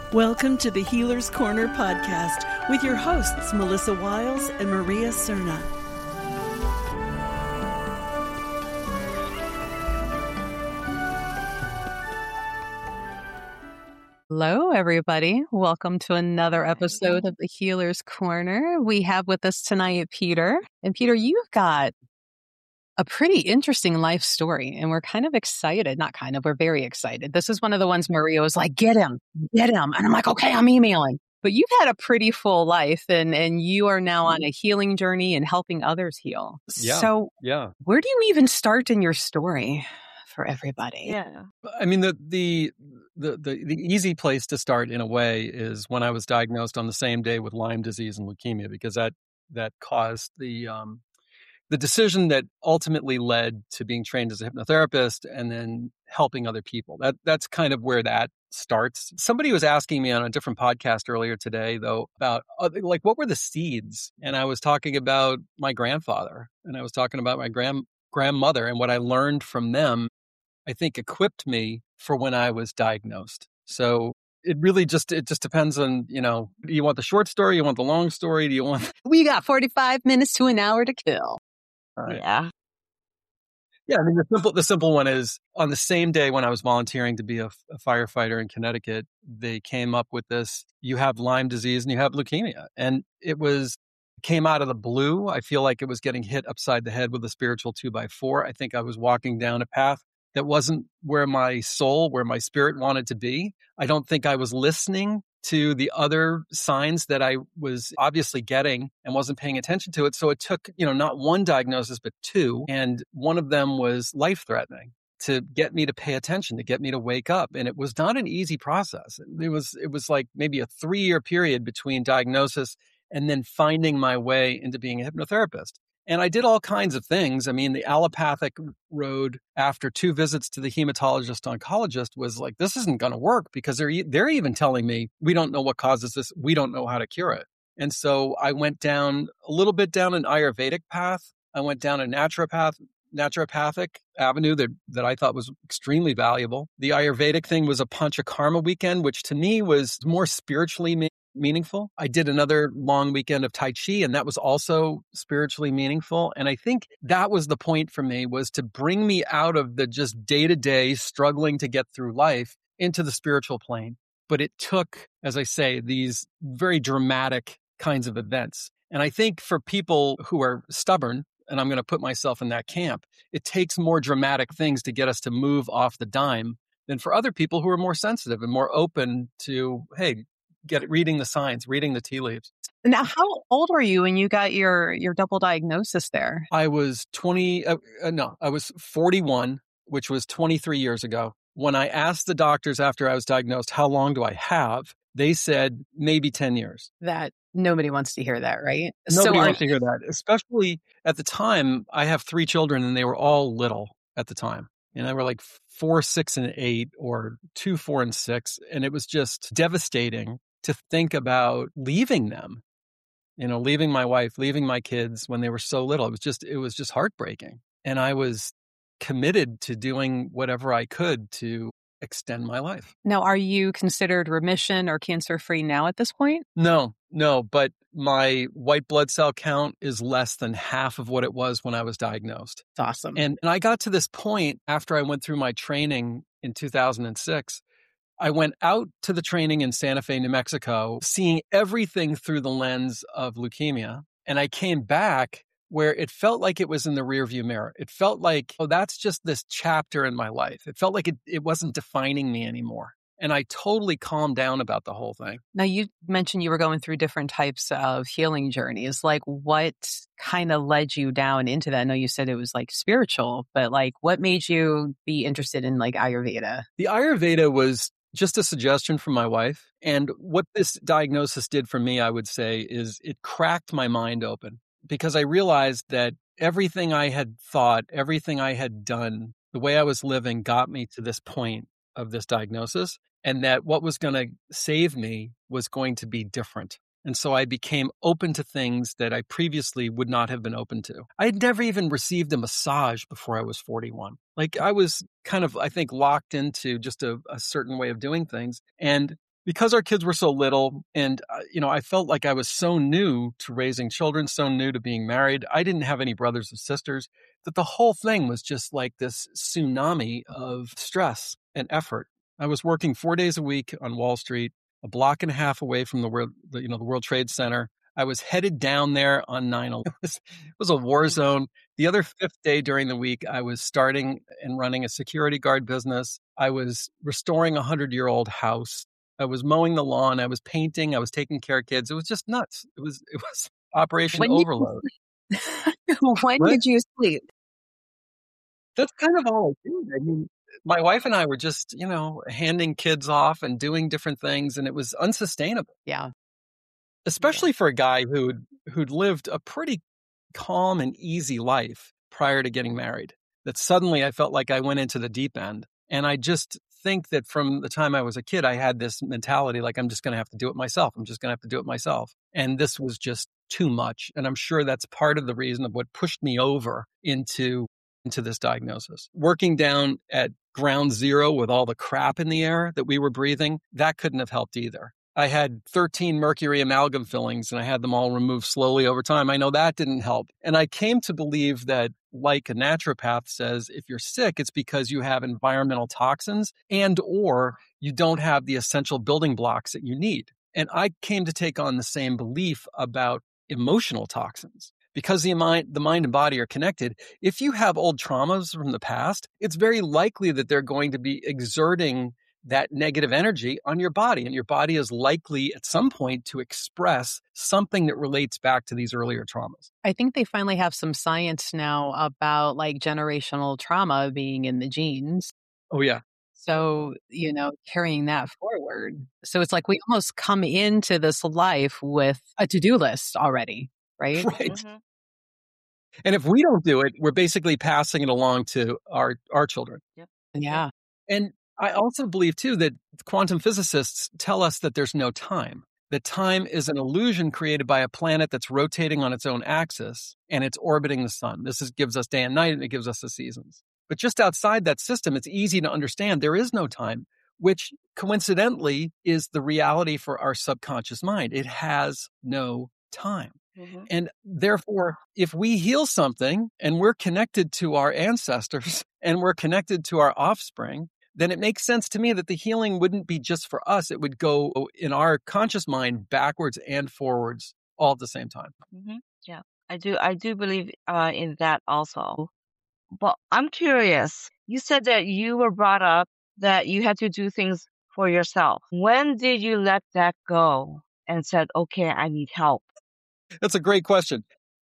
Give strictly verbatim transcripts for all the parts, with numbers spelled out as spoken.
Welcome to the Healer's Corner podcast with your hosts, Melissa Wiles and Maria Cerna. Hello, everybody. Welcome to another episode of the Healer's Corner. We have with us tonight Peter. And Peter, you've got a pretty interesting life story, and we're kind of excited. Not kind of, we're very excited. This is one of the ones Maria was like, get him, get him. And I'm like, okay, I'm emailing. But you've had a pretty full life, and, and you are now on a healing journey and helping others heal. Yeah, so yeah. Where do you even start in your story for everybody? Yeah. I mean, the, the the the the easy place to start in a way is when I was diagnosed on the same day with Lyme disease and leukemia, because that that caused the um, the decision that ultimately led to being trained as a hypnotherapist and then helping other people. That that's kind of where that starts. Somebody was asking me on a different podcast earlier today, though, about uh, like what were the seeds, and I was talking about my grandfather, and I was talking about my grand grandmother, and what I learned from them, I think, equipped me for when I was diagnosed. So it really just, it just depends on, you know, do you want the short story? You want the long story? Do you want... We got forty-five minutes to an hour to kill. Right. Yeah. Yeah. I mean, the simple, the simple one is on the same day when I was volunteering to be a, a firefighter in Connecticut, they came up with this, you have Lyme disease and you have leukemia. And it was, came out of the blue. I feel like it was getting hit upside the head with a spiritual two by four. I think I was walking down a path that wasn't where my soul, where my spirit wanted to be. I don't think I was listening to the other signs that I was obviously getting and wasn't paying attention to it. So it took, you know, not one diagnosis, but two. And one of them was life-threatening to get me to pay attention, to get me to wake up. And it was not an easy process. It was, it was like maybe a three-year period between diagnosis and then finding my way into being a hypnotherapist. And I did all kinds of things. I mean, the allopathic road after two visits to the hematologist oncologist was like, this isn't going to work because they're, they're even telling me, we don't know what causes this. We don't know how to cure it. And so I went down a little bit down an Ayurvedic path. I went down a naturopath, naturopathic avenue that, that I thought was extremely valuable. The Ayurvedic thing was a Panchakarma weekend, which to me was more spiritually me- meaningful. I did another long weekend of Tai Chi, and that was also spiritually meaningful. And I think that was the point for me, was to bring me out of the just day-to-day struggling to get through life into the spiritual plane. But it took, as I say, these very dramatic kinds of events. And I think for people who are stubborn, and I'm going to put myself in that camp, it takes more dramatic things to get us to move off the dime than for other people who are more sensitive and more open to, hey, get it, reading the signs, reading the tea leaves. Now, how old were you when you got your, your double diagnosis there? I was twenty, uh, uh, no, I was forty-one, which was twenty-three years ago. When I asked the doctors after I was diagnosed, how long do I have? They said maybe ten years. That nobody wants to hear that, right? Nobody so wants are, to hear that, especially at the time. I have three children and they were all little at the time. And they were like four, six, and eight, or two, four, and six. And it was just devastating to think about leaving them, you know, leaving my wife, leaving my kids when they were so little. It was just, it was just heartbreaking. And I was committed to doing whatever I could to extend my life. Now, are you considered remission or cancer-free now at this point? No, no, but my white blood cell count is less than half of what it was when I was diagnosed. That's awesome. And, and I got to this point after I went through my training in two thousand six. I went out to the training in Santa Fe, New Mexico, seeing everything through the lens of leukemia. And I came back where it felt like it was in the rearview mirror. It felt like, oh, that's just this chapter in my life. It felt like it, it wasn't defining me anymore. And I totally calmed down about the whole thing. Now, you mentioned you were going through different types of healing journeys. Like, what kind of led you down into that? I know you said it was like spiritual, but like, what made you be interested in like Ayurveda? The Ayurveda was just a suggestion from my wife. And what this diagnosis did for me, I would say, is it cracked my mind open, because I realized that everything I had thought, everything I had done, the way I was living got me to this point of this diagnosis, and that what was going to save me was going to be different. And so I became open to things that I previously would not have been open to. I had never even received a massage before I was forty-one. Like, I was kind of, I think, locked into just a, a certain way of doing things. And because our kids were so little and, uh, you know, I felt like I was so new to raising children, so new to being married. I didn't have any brothers or sisters, that the whole thing was just like this tsunami of stress and effort. I was working four days a week on Wall Street, a block and a half away from the world, the, you know, the World Trade Center. I was headed down there on nine eleven. It was, it was a war zone. The other fifth day during the week, I was starting and running a security guard business. I was restoring a hundred-year-old house. I was mowing the lawn. I was painting. I was taking care of kids. It was just nuts. It was it was Operation When Overload. did you sleep? When Right? did you sleep? That's kind of all I did. I mean, my wife and I were just, you know, handing kids off and doing different things, and it was unsustainable, Yeah. especially for a guy who'd who'd lived a pretty calm and easy life prior to getting married. That suddenly I felt like I went into the deep end. And I just think that from the time I was a kid, I had this mentality like, I'm just going to have to do it myself. I'm just going to have to do it myself. And this was just too much. And I'm sure that's part of the reason of what pushed me over into, into this diagnosis. Working down at ground zero with all the crap in the air that we were breathing, that couldn't have helped either. I had thirteen mercury amalgam fillings and I had them all removed slowly over time. I know that didn't help. And I came to believe that, like a naturopath says, if you're sick, it's because you have environmental toxins and or you don't have the essential building blocks that you need. And I came to take on the same belief about emotional toxins. Because the mind, the mind and body are connected, if you have old traumas from the past, it's very likely that they're going to be exerting that negative energy on your body. And your body is likely at some point to express something that relates back to these earlier traumas. I think they finally have some science now about like generational trauma being in the genes. Oh, yeah. So, you know, carrying that forward. So it's like we almost come into this life with a to-do list already, right? Right. Mm-hmm. And if we don't do it, we're basically passing it along to our, our children. Yep. Yeah. And I also believe, too, that quantum physicists tell us that there's no time, that time is an illusion created by a planet that's rotating on its own axis and it's orbiting the sun. This is, gives us day and night, and it gives us the seasons. But just outside that system, it's easy to understand there is no time, which coincidentally is the reality for our subconscious mind. It has no time. Mm-hmm. And therefore, if we heal something and we're connected to our ancestors and we're connected to our offspring, then it makes sense to me that the healing wouldn't be just for us. It would go in our conscious mind backwards and forwards all at the same time. Mm-hmm. Yeah, I do. I do believe uh, in that also. But I'm curious. You said that you were brought up that you had to do things for yourself. When did you let that go and said, "Okay, I need help"? That's a great question.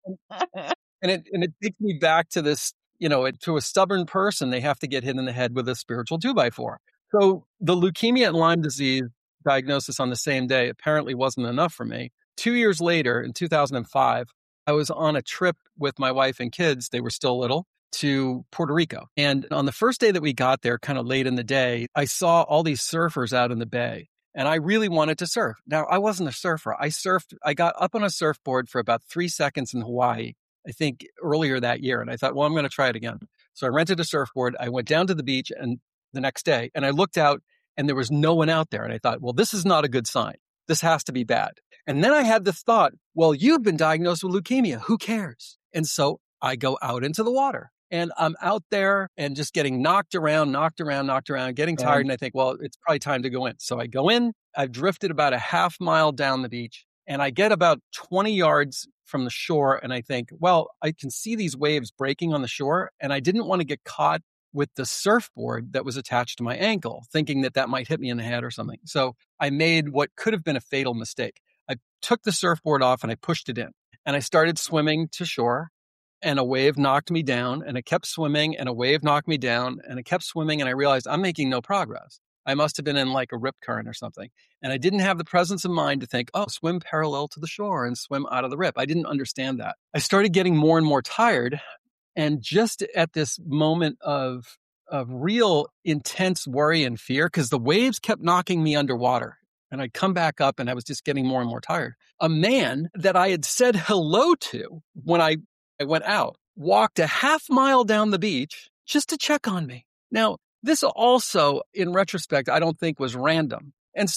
And it and it takes me back to this, you know, it, to a stubborn person, they have to get hit in the head with a spiritual two by four. So the leukemia and Lyme disease diagnosis on the same day apparently wasn't enough for me. Two years later, in two thousand five, I was on a trip with my wife and kids. They were still little, to Puerto Rico. And on the first day that we got there, kind of late in the day, I saw all these surfers out in the bay. And I really wanted to surf. Now, I wasn't a surfer. I surfed, I got up on a surfboard for about three seconds in Hawaii, I think earlier that year. And I thought, well, I'm going to try it again. So I rented a surfboard. I went down to the beach and the next day and I looked out and there was no one out there. And I thought, well, this is not a good sign. This has to be bad. And then I had this thought, well, you've been diagnosed with leukemia. Who cares? And so I go out into the water. And I'm out there and just getting knocked around, knocked around, knocked around, getting tired. And I think, well, it's probably time to go in. So I go in, I've drifted about a half mile down the beach and I get about twenty yards from the shore. And I think, well, I can see these waves breaking on the shore. And I didn't want to get caught with the surfboard that was attached to my ankle, thinking that that might hit me in the head or something. So I made what could have been a fatal mistake. I took the surfboard off and I pushed it in and I started swimming to shore. And a wave knocked me down and I kept swimming and a wave knocked me down and I kept swimming and I realized I'm making no progress. I must have been in like a rip current or something. And I didn't have the presence of mind to think, oh, swim parallel to the shore and swim out of the rip. I didn't understand that. I started getting more and more tired. And just at this moment of, of real intense worry and fear, because the waves kept knocking me underwater. And I'd come back up and I was just getting more and more tired. A man that I had said hello to when I I went out, walked a half mile down the beach just to check on me. Now, this also, in retrospect, I don't think was random. And so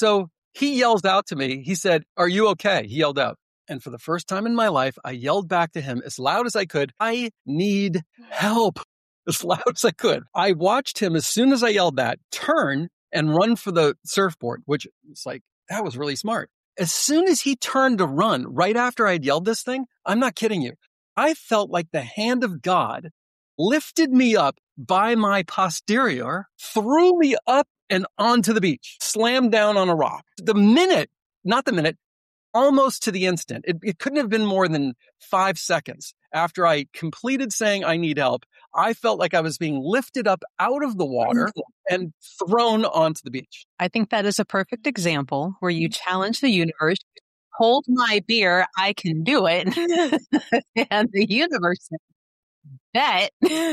He yells out to me. He said, "Are you okay?" He yelled out. And for the first time in my life, I yelled back to him as loud as I could, "I need help," as loud as I could. I watched him, as soon as I yelled that, turn and run for the surfboard, which was like, that was really smart. As soon as he turned to run, right after I'd yelled this thing, I'm not kidding you, I felt like the hand of God lifted me up by my posterior, threw me up and onto the beach, slammed down on a rock. The minute, not the minute, almost to the instant, it, it couldn't have been more than five seconds after I completed saying I need help, I felt like I was being lifted up out of the water and thrown onto the beach. I think that is a perfect example where you challenge the universe, hold my beer, I can do it. And the universe bet.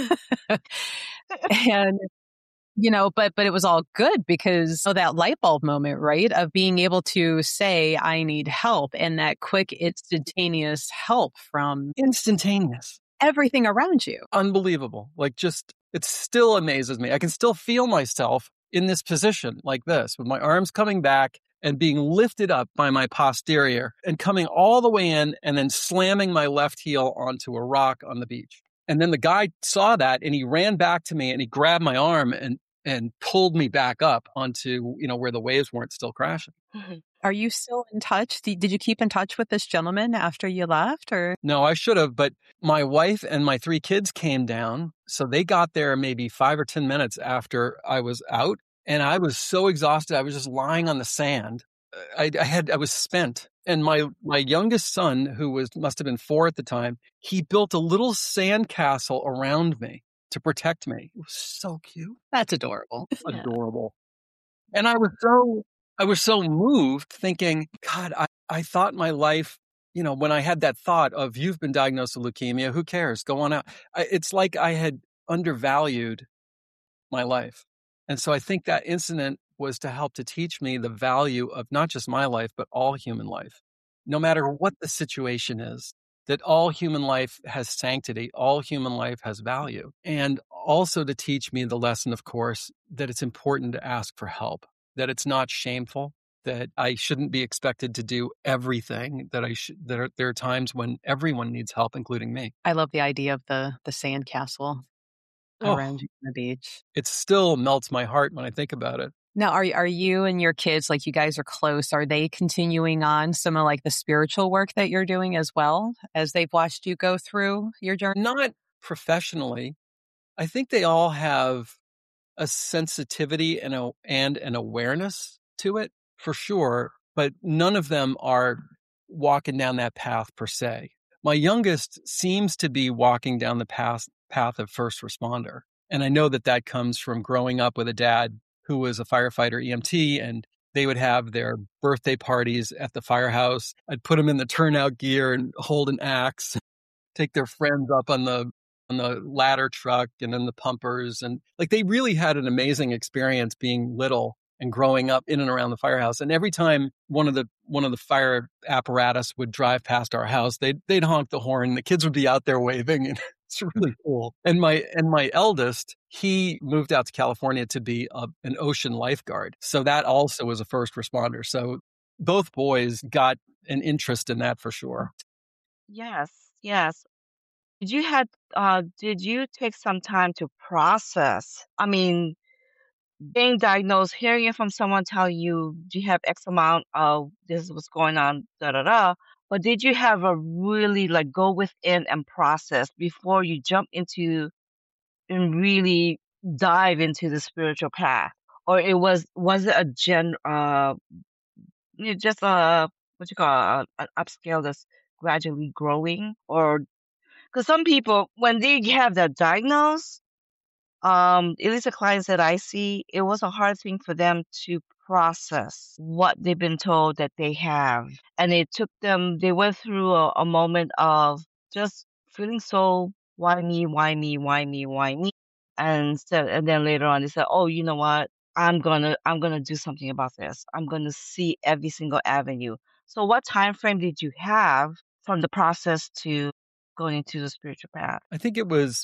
And, you know, but, but it was all good because of that light bulb moment, right? Of being able to say, I need help, and that quick, instantaneous help from Instantaneous. everything around you. Unbelievable. Like, just, it still amazes me. I can still feel myself in this position like this, with my arms coming back and being lifted up by my posterior and coming all the way in and then slamming my left heel onto a rock on the beach. And then the guy saw that and he ran back to me and he grabbed my arm and, and pulled me back up onto, you know, where the waves weren't still crashing. Are you still in touch? Did did you keep in touch with this gentleman after you left, or? No, I should have, but my wife and my three kids came down. So they got there maybe five or ten minutes after I was out. And I was so exhausted. I was just lying on the sand. I, I had, I was spent. And my, my youngest son, who was, must have been four at the time, he built a little sand castle around me to protect me. It was so cute. That's adorable. Yeah. Adorable. And I was so, I was so moved thinking, God, I, I thought my life, you know, when I had that thought of, you've been diagnosed with leukemia, who cares? Go on out. I, it's like I had undervalued my life. And so I think that incident was to help to teach me the value of not just my life, but all human life. No matter what the situation is, that all human life has sanctity, all human life has value. And also to teach me the lesson, of course, that it's important to ask for help, that it's not shameful, that I shouldn't be expected to do everything, that I should, there are, there are times when everyone needs help, including me. I love the idea of the the sand castle Oh, around you on the beach. it still melts my heart when I think about it. Now, are are you and your kids, like you guys are close, are they continuing on some of like the spiritual work that you're doing as well, as they've watched you go through your journey? Not professionally. I think they all have a sensitivity and a, and an awareness to it, for sure, but none of them are walking down that path per se. My youngest seems to be walking down the path, path of first responder. And I know that that comes from growing up with a dad who was a firefighter E M T, and they would have their birthday parties at the firehouse. I'd put them in the turnout gear and hold an axe, take their friends up on the on the ladder truck and then the pumpers. And like, they really had an amazing experience being little and growing up in and around the firehouse. And every time one of the one of the fire apparatus would drive past our house, they'd they'd honk the horn. The kids would be out there waving, and it's really cool. And my and my eldest, he moved out to California to be a, an ocean lifeguard. So that also was a first responder. So both boys got an interest in that for sure. Yes, yes. Did you had uh did you take some time to process? I mean, being diagnosed, hearing it from someone tell you you have X amount of this is what's going on, da da da. But did you have a really like go within and process before you jump into and really dive into the spiritual path? Or it was was it a gen uh you know, just a what you call a, an upscale that's gradually growing? Or because some people when they have that diagnosis, um, at least the clients that I see, it was a hard thing for them to process what they've been told that they have. And it took them, they went through a, a moment of just feeling so, why me, why me, why me, why me? And so, and then later on they said, oh, you know what? I'm gonna, I'm gonna do something about this. I'm gonna see every single avenue. So what time frame did you have from the process to going into the spiritual path? I think it was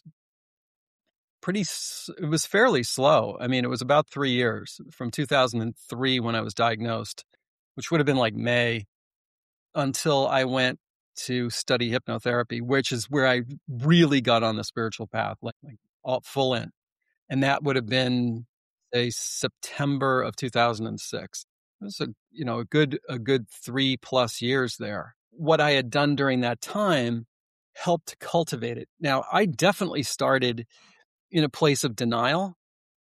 pretty, it was fairly slow. I mean, it was about three years from two thousand three when I was diagnosed which would have been like May, until I went to study hypnotherapy, which is where I really got on the spiritual path, like, like all full in. And that would have been, say, September of two thousand six. It was a, you know, a good, a good three plus years there. What I had done during that time helped cultivate it. Now, I definitely started in a place of denial,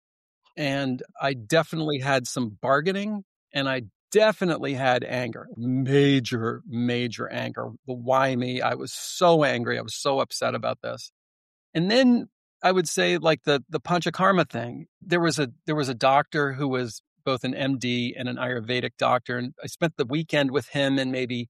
and I definitely had some bargaining, and I definitely had anger, major, major anger. The why me? I was so angry. I was so upset about this. And then I would say, like the the Panchakarma thing, there was a there was a doctor who was both an M D and an Ayurvedic doctor, and I spent the weekend with him and maybe,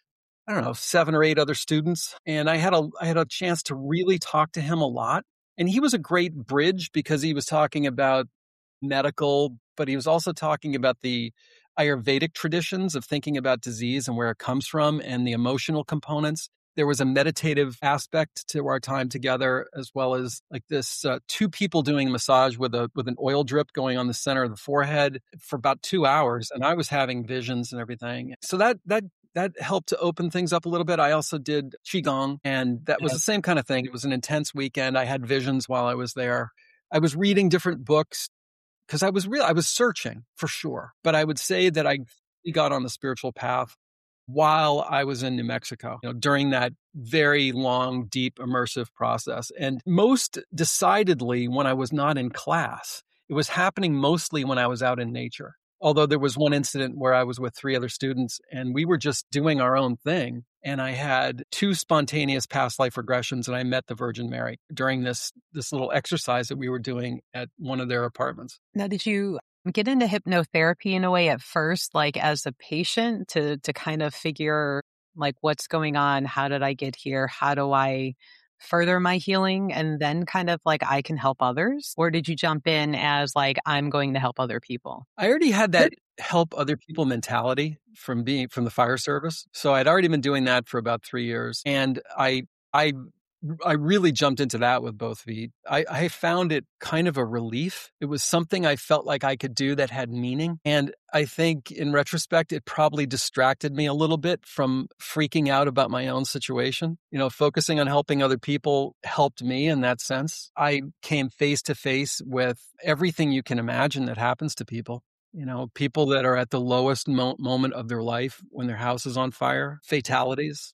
I don't know, seven or eight other students, and I had a I had a chance to really talk to him a lot. And he was a great bridge because he was talking about medical, but he was also talking about the Ayurvedic traditions of thinking about disease and where it comes from and the emotional components. There was a meditative aspect to our time together, as well as like this uh, two people doing massage with a with an oil drip going on the center of the forehead for about two hours, and I was having visions and everything. So that that that helped to open things up a little bit. I also did qigong, and that was the same kind of thing. It was an intense weekend. I had visions while I was there. I was reading different books because I was real. I was searching for sure, but I would say that I got on the spiritual path while I was in New Mexico, you know, during that very long, deep, immersive process. And most decidedly when I was not in class. It was happening mostly when I was out in nature. Although there was one incident where I was with three other students and we were just doing our own thing. And I had two spontaneous past life regressions, and I met the Virgin Mary during this this little exercise that we were doing at one of their apartments. Now, did you get into hypnotherapy in a way at first, like as a patient, to to kind of figure like what's going on? How did I get here? How do I further my healing? And then kind of like I can help others? Or did you jump in as like, I'm going to help other people? I already had that help other people mentality from being from the fire service. So I'd already been doing that for about three years. And I I I really jumped into that with both feet. I, I found it kind of a relief. It was something I felt like I could do that had meaning. And I think in retrospect, it probably distracted me a little bit from freaking out about my own situation. You know, focusing on helping other people helped me in that sense. I came face to face with everything you can imagine that happens to people. You know, people that are at the lowest mo- moment of their life when their house is on fire, fatalities.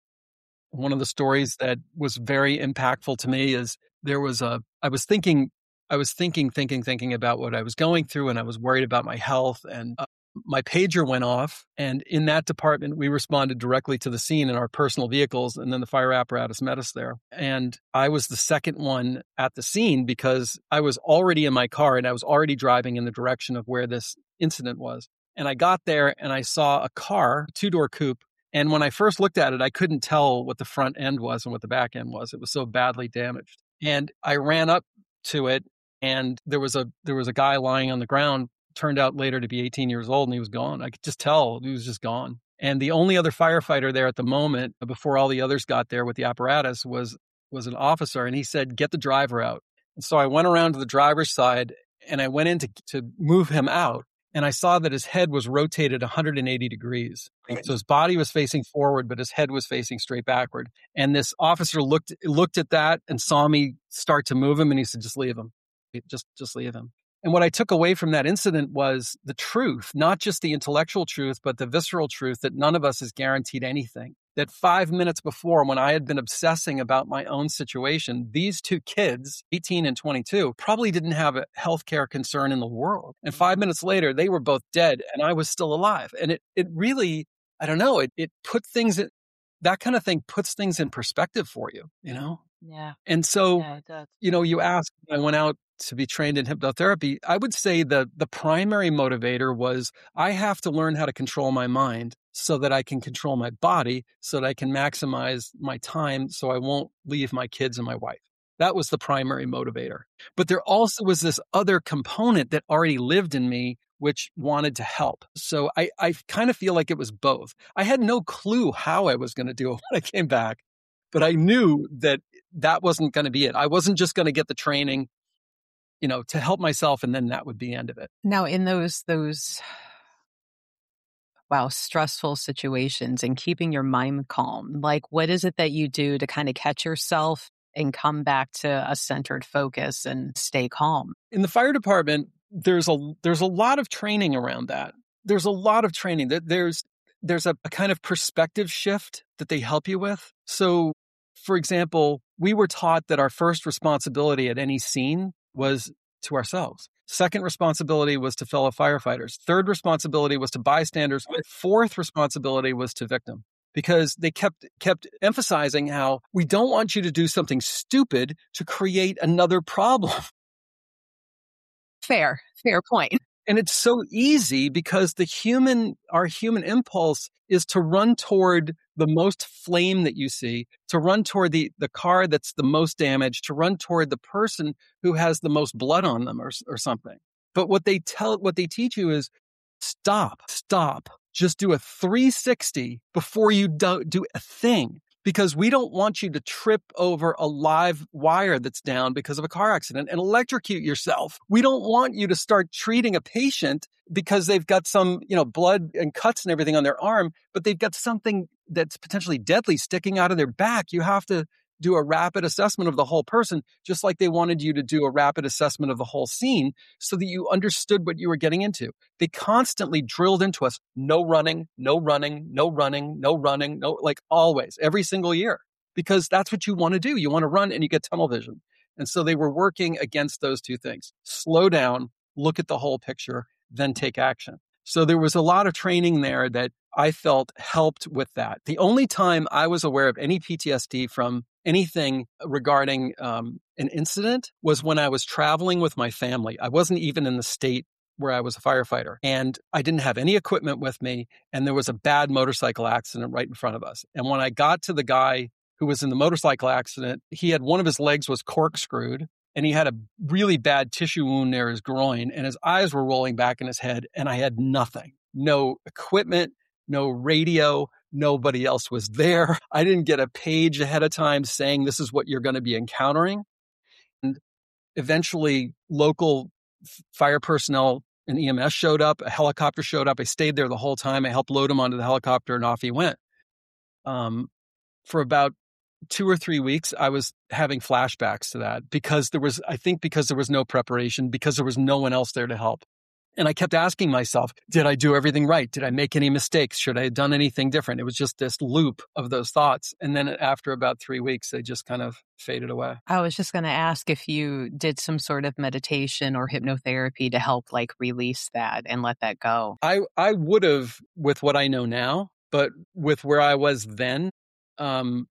One of the stories that was very impactful to me is there was a, I was thinking, I was thinking, thinking, thinking about what I was going through, and I was worried about my health, and uh, my pager went off. And in that department, we responded directly to the scene in our personal vehicles, and then the fire apparatus met us there. And I was the second one at the scene because I was already in my car and I was already driving in the direction of where this incident was. And I got there and I saw a car, two-door coupe. And when I first looked at it, I couldn't tell what the front end was and what the back end was. It was so badly damaged. And I ran up to it, and there was a there was a guy lying on the ground, turned out later to be eighteen years old, and he was gone. I could just tell he was just gone. And the only other firefighter there at the moment, before all the others got there with the apparatus, was was an officer, and he said, "Get the driver out." And so I went around to the driver's side, and I went in to, to move him out. And I saw that his head was rotated one hundred eighty degrees. So his body was facing forward, but his head was facing straight backward. And this officer looked looked at that and saw me start to move him, and he said, "Just leave him. Just, just leave him." And what I took away from that incident was the truth, not just the intellectual truth, but the visceral truth that none of us is guaranteed anything. That five minutes before, when I had been obsessing about my own situation, these two kids, eighteen and twenty-two, probably didn't have a healthcare concern in the world. And five minutes later, they were both dead and I was still alive. And it it really, I don't know, it it put things in, that kind of thing puts things in perspective for you, you know? Yeah. And so, Yeah, it does. you know, you asked, I went out to be trained in hypnotherapy. I would say the the primary motivator was I have to learn how to control my mind so that I can control my body, so that I can maximize my time, so I won't leave my kids and my wife. That was the primary motivator. But there also was this other component that already lived in me, which wanted to help. So I, I kind of feel like it was both. I had no clue how I was going to do it when I came back, but I knew that that wasn't going to be it. I wasn't just going to get the training, you know, to help myself, and then that would be the end of it. Now, in those those wow, stressful situations and keeping your mind calm. Like, what is it that you do to kind of catch yourself and come back to a centered focus and stay calm? In the fire department, there's a there's a lot of training around that. There's a lot of training. That there's there's a, a kind of perspective shift that they help you with. So, for example, we were taught that our first responsibility at any scene was to ourselves. Second responsibility was to fellow firefighters. Third responsibility was to bystanders. Fourth responsibility was to victim. Because they kept kept emphasizing how we don't want you to do something stupid to create another problem. Fair, fair point. And it's so easy because the human, our human impulse is to run toward the most flame that you see, to run toward the, the car that's the most damaged, to run toward the person who has the most blood on them or, or something. But what they tell, what they teach you is stop, stop. Just do a three sixty before you do, do a thing, because we don't want you to trip over a live wire that's down because of a car accident and electrocute yourself. We don't want you to start treating a patient because they've got some, you know, blood and cuts and everything on their arm, but they've got something that's potentially deadly sticking out of their back. You have to do a rapid assessment of the whole person, just like they wanted you to do a rapid assessment of the whole scene so that you understood what you were getting into. They constantly drilled into us, no running, no running, no running, no running, no, like always, every single year, because that's what you want to do. You want to run and you get tunnel vision. And so they were working against those two things. Slow down, look at the whole picture, then take action. So there was a lot of training there that I felt helped with that. The only time I was aware of any P T S D from anything regarding um, an incident was when I was traveling with my family. I wasn't even in the state where I was a firefighter, and I didn't have any equipment with me, and there was a bad motorcycle accident right in front of us. And when I got to the guy who was in the motorcycle accident, he had one of his legs was corkscrewed, and he had a really bad tissue wound near his groin, and his eyes were rolling back in his head, and I had nothing. No equipment, no radio, nobody else was there. I didn't get a page ahead of time saying this is what you're going to be encountering. And eventually, local f- fire personnel and E M S showed up. A helicopter showed up. I stayed there the whole time. I helped load him onto the helicopter, and off he went. Um, for about two or three weeks, I was having flashbacks to that because there was, I think because there was no preparation, because there was no one else there to help. And I kept asking myself, did I do everything right? Did I make any mistakes? Should I have done anything different? It was just this loop of those thoughts. And then after about three weeks, they just kind of faded away. I was just going to ask if you did some sort of meditation or hypnotherapy to help like release that and let that go. I, I would have with what I know now, but with where I was then, um,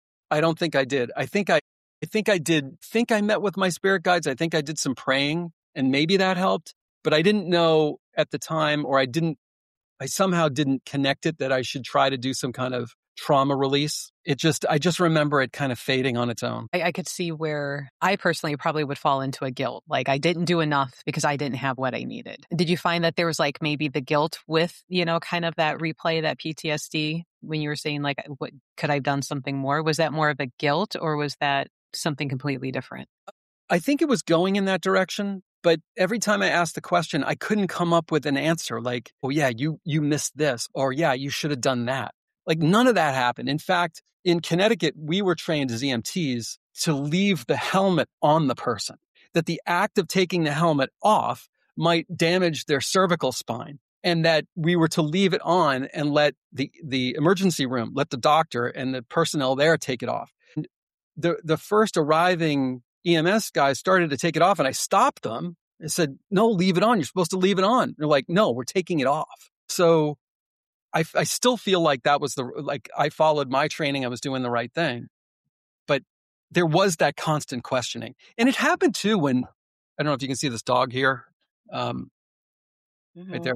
I don't think I did. I think I, I think I did think I met with my spirit guides. I think I did some praying and maybe that helped. But I didn't know at the time, or I didn't, I somehow didn't connect it that I should try to do some kind of trauma release. It just, I just remember it kind of fading on its own. I, I could see where I personally probably would fall into a guilt. Like I didn't do enough because I didn't have what I needed. Did you find that there was like maybe the guilt with, you know, kind of that replay, that P T S D when you were saying like, what could I have done something more? Was that more of a guilt or was that something completely different? I think it was going in that direction. But every time I asked the question, I couldn't come up with an answer like, oh, yeah, you you missed this, or yeah, you should have done that. Like none of that happened. In fact, in Connecticut, we were trained as E M Ts to leave the helmet on the person, that the act of taking the helmet off might damage their cervical spine, and that we were to leave it on and let the, the emergency room, let the doctor and the personnel there take it off. And the, the first arriving E M S guys started to take it off and I stopped them. I said, no, leave it on. You're supposed to leave it on. They're like, no, we're taking it off. So I, I still feel like that was the, like I followed my training. I was doing the right thing, but there was that constant questioning. And it happened too when, I don't know if you can see this dog here, um, mm-hmm. right there.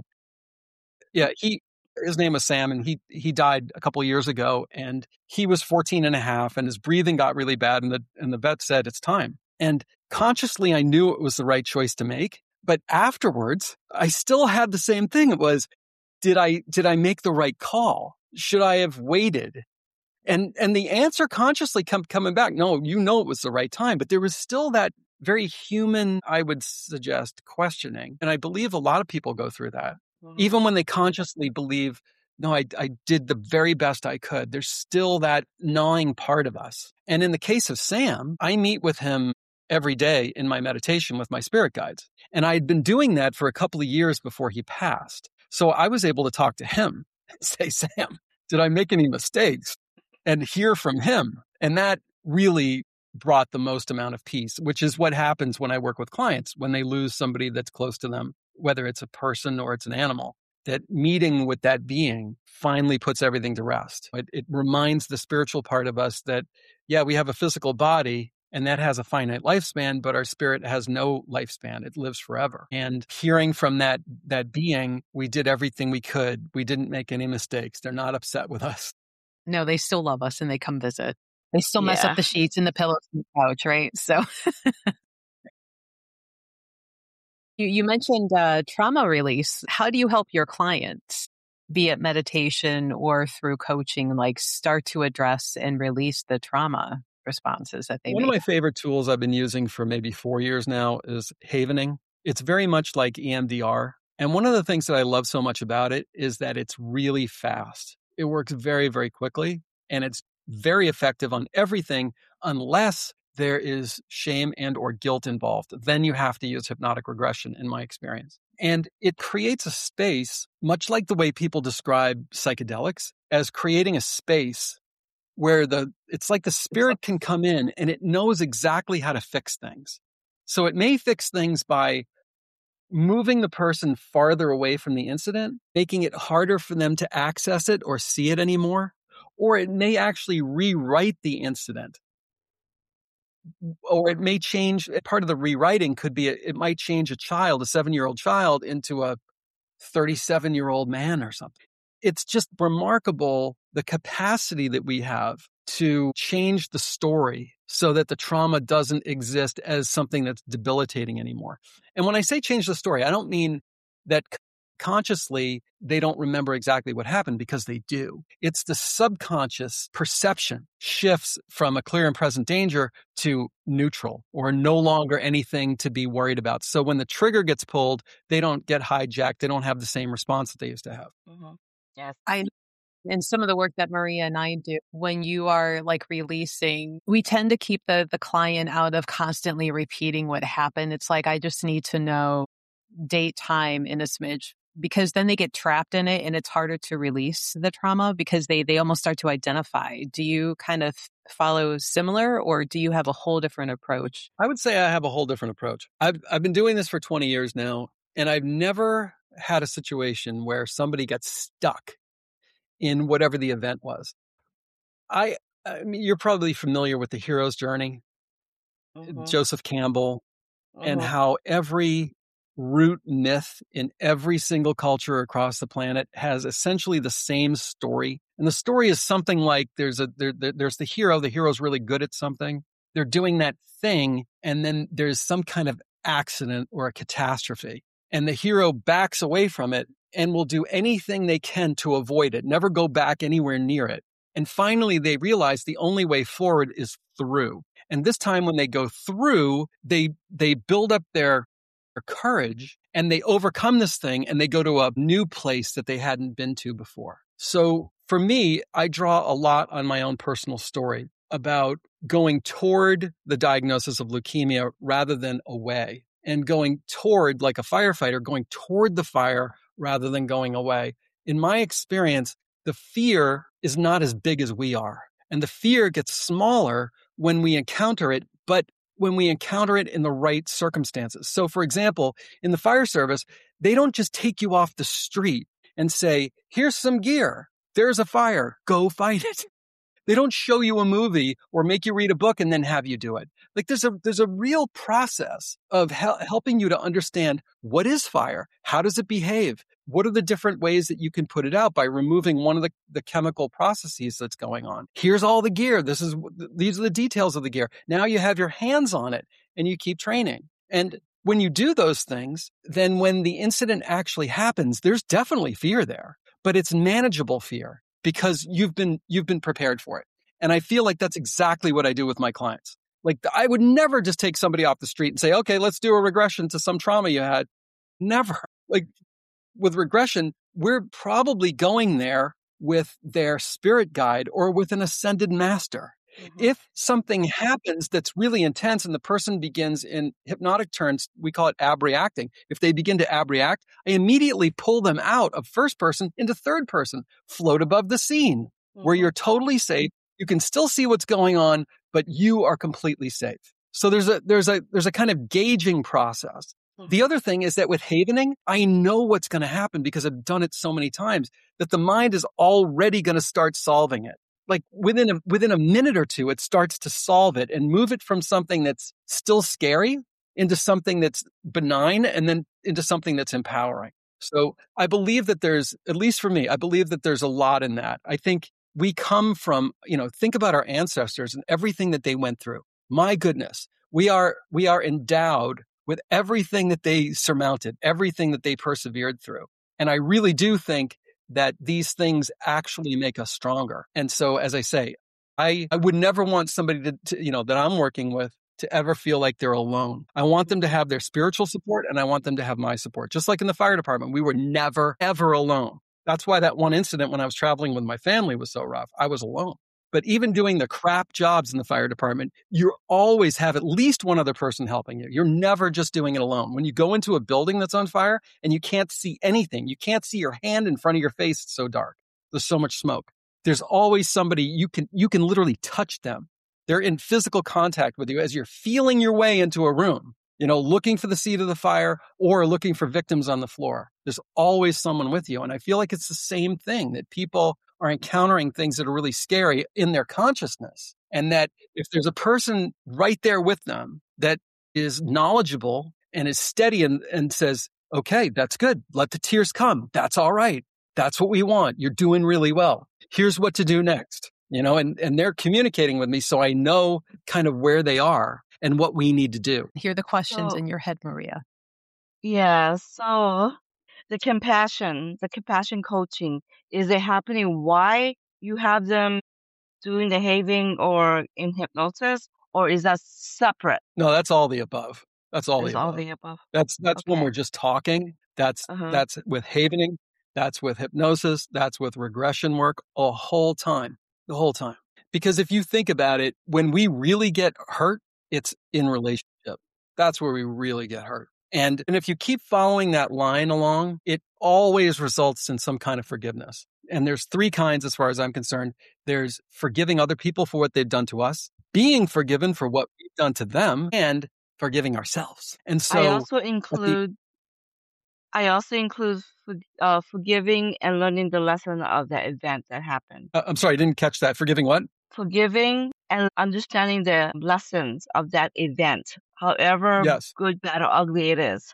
Yeah. He, his name was Sam and he, he died a couple of years ago and he was fourteen and a half and his breathing got really bad. And the, and the vet said, it's time. And consciously, I knew it was the right choice to make. But afterwards, I still had the same thing. It was, did I, did I make the right call? Should I have waited? And, and the answer consciously kept coming back. No, you know, it was the right time, but there was still that very human, I would suggest, questioning. And I believe a lot of people go through that. Mhm. Even when they consciously believe, no, I, I did the very best I could, there's still that gnawing part of us. And in the case of Sam, I meet with him every day in my meditation with my spirit guides. And I had been doing that for a couple of years before he passed. So I was able to talk to him and say, Sam, did I make any mistakes? And hear from him. And that really brought the most amount of peace, which is what happens when I work with clients when they lose somebody that's close to them, whether it's a person or it's an animal. That meeting with that being finally puts everything to rest. It, it reminds the spiritual part of us that, yeah, we have a physical body and that has a finite lifespan, but our spirit has no lifespan. It lives forever. And hearing from that, that being, we did everything we could. We didn't make any mistakes. They're not upset with us. No, they still love us and they come visit. They still mess Yeah. up the sheets and the pillows and the couch, right? So you, you mentioned uh, trauma release. How do you help your clients, be it meditation or through coaching, like start to address and release the trauma responses that they One make? of my favorite tools I've been using for maybe four years now is havening. It's very much like E M D R. And one of the things that I love so much about it is that it's really fast. It works very, very quickly, and it's very effective on everything unless there is shame and or guilt involved. Then you have to use hypnotic regression, in my experience. And it creates a space, much like the way people describe psychedelics, as creating a space where the it's like the spirit can come in and it knows exactly how to fix things. So it may fix things by moving the person farther away from the incident, making it harder for them to access it or see it anymore, or it may actually rewrite the incident. Or it may change, part of the rewriting could be, it might change a child, a seven-year-old child, into a thirty-seven-year-old man or something. It's just remarkable the capacity that we have to change the story so that the trauma doesn't exist as something that's debilitating anymore. And when I say change the story, I don't mean that consciously they don't remember exactly what happened, because they do. It's the subconscious perception shifts from a clear and present danger to neutral, or no longer anything to be worried about. So when the trigger gets pulled, they don't get hijacked. They don't have the same response that they used to have. Mhm. Yes. I and some of the work that Maria and I do, when you are like releasing, we tend to keep the the client out of constantly repeating what happened. It's like, I just need to know date, time, in a smidge, because then they get trapped in it and it's harder to release the trauma because they they almost start to identify. Do you kind of follow similar, or do you have a whole different approach? I would say I have a whole different approach. I've I've been doing this for twenty years now, and I've never had a situation where somebody gets stuck in whatever the event was. I, I mean, you're probably familiar with the hero's journey, Mhm. Joseph Campbell, and Mhm. how every root myth in every single culture across the planet has essentially the same story. And the story is something like there's a there, there, there's the hero. The hero's really good at something. They're doing that thing, and then there's some kind of accident or a catastrophe, and the hero backs away from it and will do anything they can to avoid it, never go back anywhere near it. And finally, they realize the only way forward is through. And this time when they go through, they they build up their, their courage, and they overcome this thing, and they go to a new place that they hadn't been to before. So for me, I draw a lot on my own personal story about going toward the diagnosis of leukemia rather than away, and going toward, like a firefighter, going toward the fire rather than going away. In my experience, the fear is not as big as we are. And the fear gets smaller when we encounter it, but when we encounter it in the right circumstances. So for example, in the fire service, they don't just take you off the street and say, here's some gear, there's a fire, go fight it. They don't show you a movie or make you read a book and then have you do it. Like there's a there's a real process of hel- helping you to understand, what is fire? How does it behave? What are the different ways that you can put it out by removing one of the, the chemical processes that's going on? Here's all the gear. This is these are the details of the gear. Now you have your hands on it and you keep training. And when you do those things, then when the incident actually happens, there's definitely fear there, but it's manageable fear, because you've been you've been prepared for it. And I feel like that's exactly what I do with my clients. Like I would never just take somebody off the street and say, okay, let's do a regression to some trauma you had. Never. Like with regression, we're probably going there with their spirit guide or with an ascended master. Mm-hmm. If something happens that's really intense and the person begins in hypnotic terms, we call it abreacting. If they begin to abreact, I immediately pull them out of first person into third person, float above the scene, mm-hmm. where you're totally safe. You can still see what's going on, but you are completely safe. So there's a, there's a, there's a kind of gauging process. The other thing is that with havening, I know what's going to happen because I've done it so many times that the mind is already going to start solving it. Like within a, within a minute or two, it starts to solve it and move it from something that's still scary into something that's benign and then into something that's empowering. So I believe that there's, at least for me, I believe that there's a lot in that. I think we come from, you know, think about our ancestors and everything that they went through. My goodness, we are, we are endowed with everything that they surmounted, everything that they persevered through. And I really do think that these things actually make us stronger. And so, as I say, I, I would never want somebody to, to, you know, that I'm working with to ever feel like they're alone. I want them to have their spiritual support and I want them to have my support. Just like in the fire department, we were never, ever alone. That's why that one incident when I was traveling with my family was so rough. I was alone. But even doing the crap jobs in the fire department, you always have at least one other person helping you. You're never just doing it alone. When you go into a building that's on fire and you can't see anything, you can't see your hand in front of your face. It's so dark. There's so much smoke. There's always somebody you can, you can literally touch them. They're in physical contact with you as you're feeling your way into a room, you know, looking for the seat of the fire or looking for victims on the floor. There's always someone with you. And I feel like it's the same thing, that people are encountering things that are really scary in their consciousness. And that if there's a person right there with them that is knowledgeable and is steady and, and says, okay, that's good. Let the tears come. That's all right. That's what we want. You're doing really well. Here's what to do next. You know, and, and they're communicating with me so I know kind of where they are and what we need to do. Hear the questions So, in your head, Maria. yeah, so the compassion, the compassion coaching, is it happening while you have them doing the having or in hypnosis, or is that separate? No, that's all the above. That's all Is the all above. the above? That's that's when Okay. we're just talking. That's Uh-huh. that's with havening. That's with hypnosis. That's with regression work. A whole time, the whole time. Because if you think about it, when we really get hurt, it's in relationship. That's where we really get hurt. And and if you keep following that line along, it always results in some kind of forgiveness. And there's three kinds as far as I'm concerned. There's forgiving other people for what they've done to us, being forgiven for what we've done to them, and forgiving ourselves. And I so also at the include I also include for, uh, forgiving and learning the lesson of that event that happened. uh, I'm sorry, I didn't catch that. Forgiving what? Forgiving and understanding the lessons of that event, however Yes. good, bad, or ugly it is.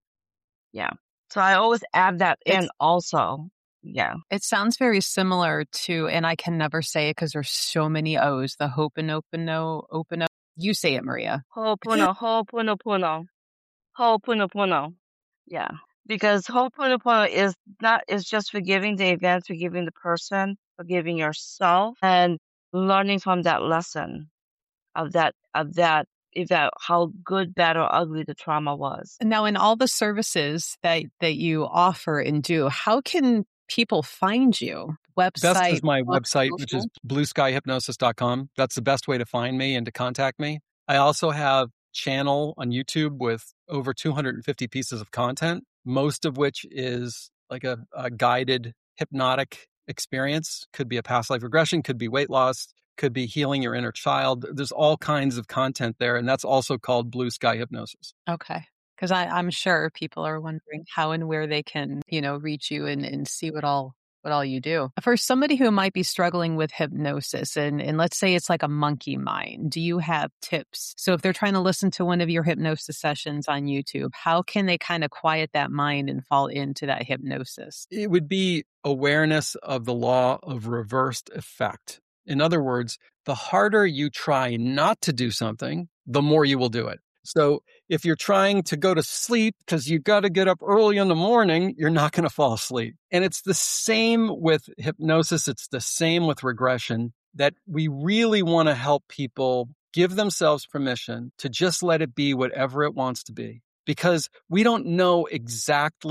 Yeah. So I always add that It's in also. Yeah. it sounds very similar to, and I can never say it because there's so many O's, the Ho'oponopono, open. You say it, Maria. Ho'opono, ho'oponopono, ho'oponopono. Yeah. Because ho'oponopono is not, is just forgiving the event, forgiving the person, forgiving yourself, and learning from that lesson of that, of that event, how good, bad, or ugly the trauma was. And now in all the services that, that you offer and do, how can people find you? Best Website, is my book, website, which is social? blue sky hypnosis dot com. That's the best way to find me and to contact me. I also have a channel on YouTube with over two hundred fifty pieces of content, most of which is like a, a guided hypnotic experience. Could be a past life regression, could be weight loss, could be healing your inner child. There's all kinds of content there. And that's also called Blue Sky Hypnosis. Okay. Because I'm sure people are wondering how and where they can, you know, reach you and, and see what all what all you do. For somebody who might be struggling with hypnosis, and, and let's say it's like a monkey mind, do you have tips? So if they're trying to listen to one of your hypnosis sessions on YouTube, how can they kind of quiet that mind and fall into that hypnosis? It would be awareness of the law of reversed effect. In other words, the harder you try not to do something, the more you will do it. So if you're trying to go to sleep because you got to get up early in the morning, you're not going to fall asleep. And it's the same with hypnosis. It's the same with regression, that we really want to help people give themselves permission to just let it be whatever it wants to be, because we don't know exactly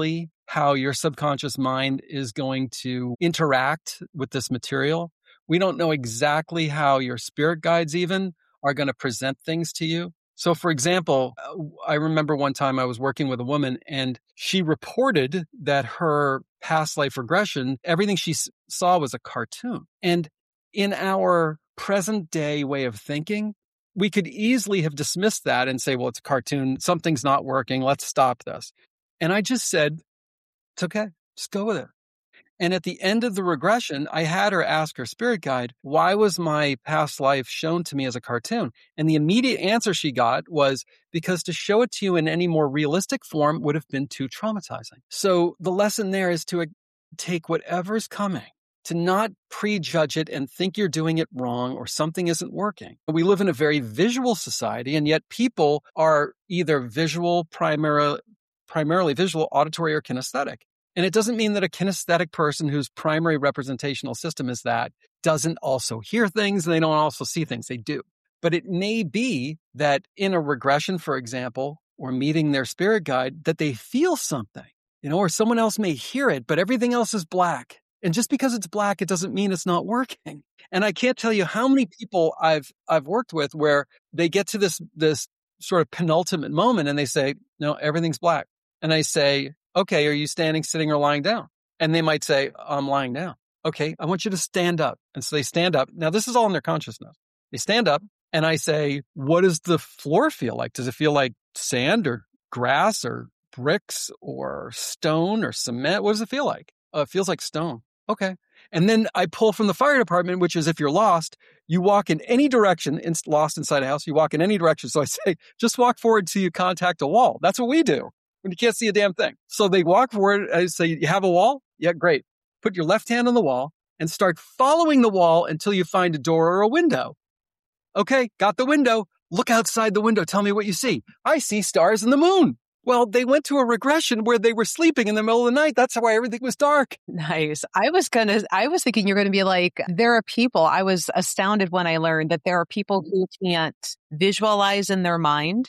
how your subconscious mind is going to interact with this material. We don't know exactly how your spirit guides even are going to present things to you. So, for example, I remember one time I was working with a woman and she reported that her past life regression, everything she s- saw was a cartoon. And in our present day way of thinking, we could easily have dismissed that and say, well, it's a cartoon. Something's not working. Let's stop this. And I just said, it's okay. Just go with it. And at the end of the regression, I had her ask her spirit guide, why was my past life shown to me as a cartoon? And the immediate answer she got was because to show it to you in any more realistic form would have been too traumatizing. So the lesson there is to take whatever's coming, to not prejudge it and think you're doing it wrong or something isn't working. We live in a very visual society, and yet people are either visual, primarily, primarily visual, auditory, or kinesthetic. And it doesn't mean that a kinesthetic person whose primary representational system is that doesn't also hear things and they don't also see things. They do. But it may be that in a regression, for example, or meeting their spirit guide, that they feel something, you know, or someone else may hear it, but everything else is black. And just because it's black, it doesn't mean it's not working. And I can't tell you how many people I've I've worked with where they get to this this sort of penultimate moment and they say, no, everything's black. And I say, okay, are you standing, sitting, or lying down? And they might say, I'm lying down. Okay, I want you to stand up. And so they stand up. Now, this is all in their consciousness. They stand up, and I say, what does the floor feel like? Does it feel like sand or grass or bricks or stone or cement? What does it feel like? Uh, it feels like stone. Okay. And then I pull from the fire department, which is if you're lost, you walk in any direction, in, lost inside a house, you walk in any direction. So I say, just walk forward till you contact a wall. That's what we do when you can't see a damn thing. So they walk forward. I say, you have a wall? Yeah, great. Put your left hand on the wall and start following the wall until you find a door or a window. Okay, got the window. Look outside the window. Tell me what you see. I see stars and the moon. Well, they went to a regression where they were sleeping in the middle of the night. That's why everything was dark. Nice. I was gonna, I was thinking you're going to be like, there are people, I was astounded when I learned that there are people who can't visualize in their mind.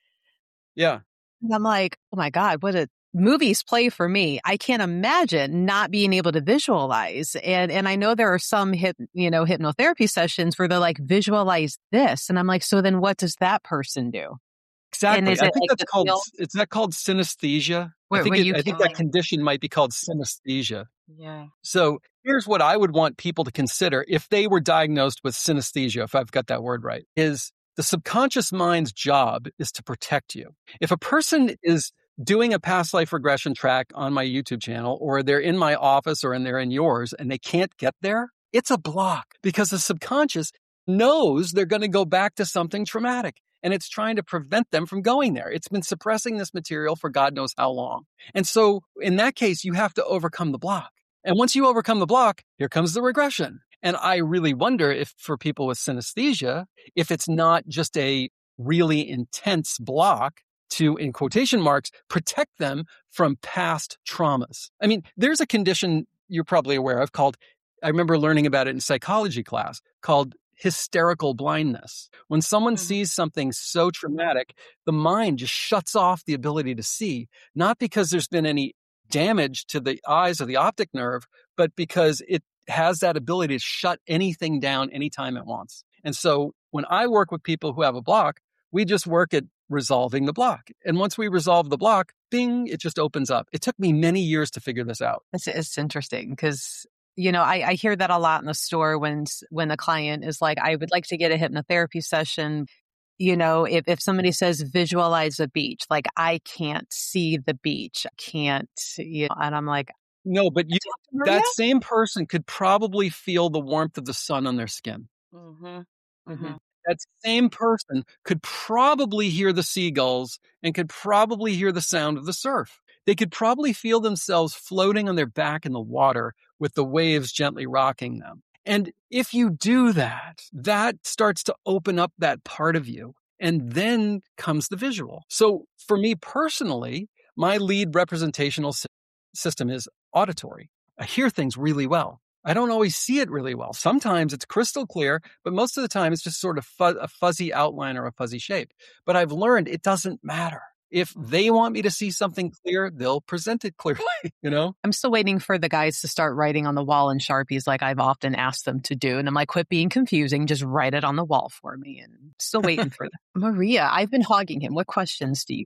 Yeah. And I'm like, oh my God, what a movies play for me. I can't imagine not being able to visualize. And and I know there are some hip, you know, hypnotherapy sessions where they're like, visualize this. And I'm like, so then what does that person do? Exactly. And is I it think like that's the called, feel? is that called synesthesia? Where, I think where it, you I think can that condition might be called synesthesia. Yeah. So here's what I would want people to consider if they were diagnosed with synesthesia, if I've got that word right, is the subconscious mind's job is to protect you. If a person is doing a past life regression track on my YouTube channel, or they're in my office or and they're in yours and they can't get there, it's a block because the subconscious knows they're going to go back to something traumatic. And it's trying to prevent them from going there. It's been suppressing this material for God knows how long. And so in that case, you have to overcome the block. And once you overcome the block, here comes the regression. And I really wonder if for people with synesthesia, if it's not just a really intense block to, in quotation marks, protect them from past traumas. I mean, there's a condition you're probably aware of called, I remember learning about it in psychology class, called hysterical blindness. When someone Mhm. sees something so traumatic, the mind just shuts off the ability to see, not because there's been any damage to the eyes or the optic nerve, but because it has that ability to shut anything down anytime it wants. And so when I work with people who have a block, we just work at resolving the block. And once we resolve the block, bing, it just opens up. It took me many years to figure this out. It's, it's interesting because, you know, I, I hear that a lot in the store when when the client is like, I would like to get a hypnotherapy session. You know, if, if somebody says visualize a beach, like I can't see the beach, I can't, you know, and I'm like, No, but you, Maria? that same person could probably feel the warmth of the sun on their skin. Mm-hmm. Mhm. That same person could probably hear the seagulls and could probably hear the sound of the surf. They could probably feel themselves floating on their back in the water with the waves gently rocking them. And if you do that, that starts to open up that part of you. And then comes the visual. So for me personally, my lead representational sy- system is auditory. I hear things really well. I don't always see it really well. Sometimes it's crystal clear, but most of the time it's just sort of fu- a fuzzy outline or a fuzzy shape. But I've learned it doesn't matter. If they want me to see something clear, they'll present it clearly, you know? I'm still waiting for the guys to start writing on the wall in Sharpies like I've often asked them to do. And I'm like, quit being confusing. Just write it on the wall for me. And still waiting for that. Maria, I've been hogging him. What questions do you?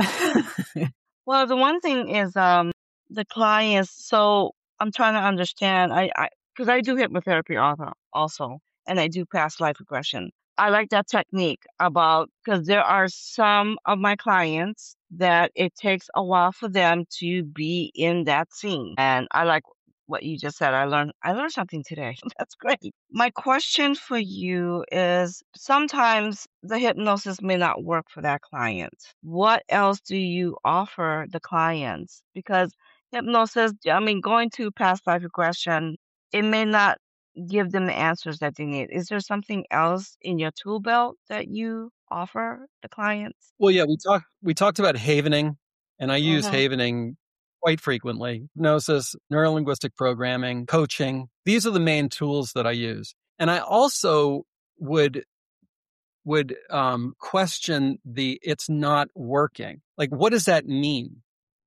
Well, the one thing is um the clients. So I'm trying to understand. I I because I do hypnotherapy also, also, and I do past life regression. I like that technique about because there are some of my clients that it takes a while for them to be in that scene. And I like what you just said. I learned I learned something today. That's great. My question for you is sometimes the hypnosis may not work for that client. What else do you offer the clients? Because hypnosis, I mean, going to past life regression, it may not give them the answers that they need. Is there something else in your tool belt that you offer the clients? Well, yeah, we talked we talked about havening, and I use Mm-hmm. havening quite frequently. Hypnosis, neurolinguistic programming, coaching. These are the main tools that I use. And I also would would um, question the it's not working. Like, what does that mean?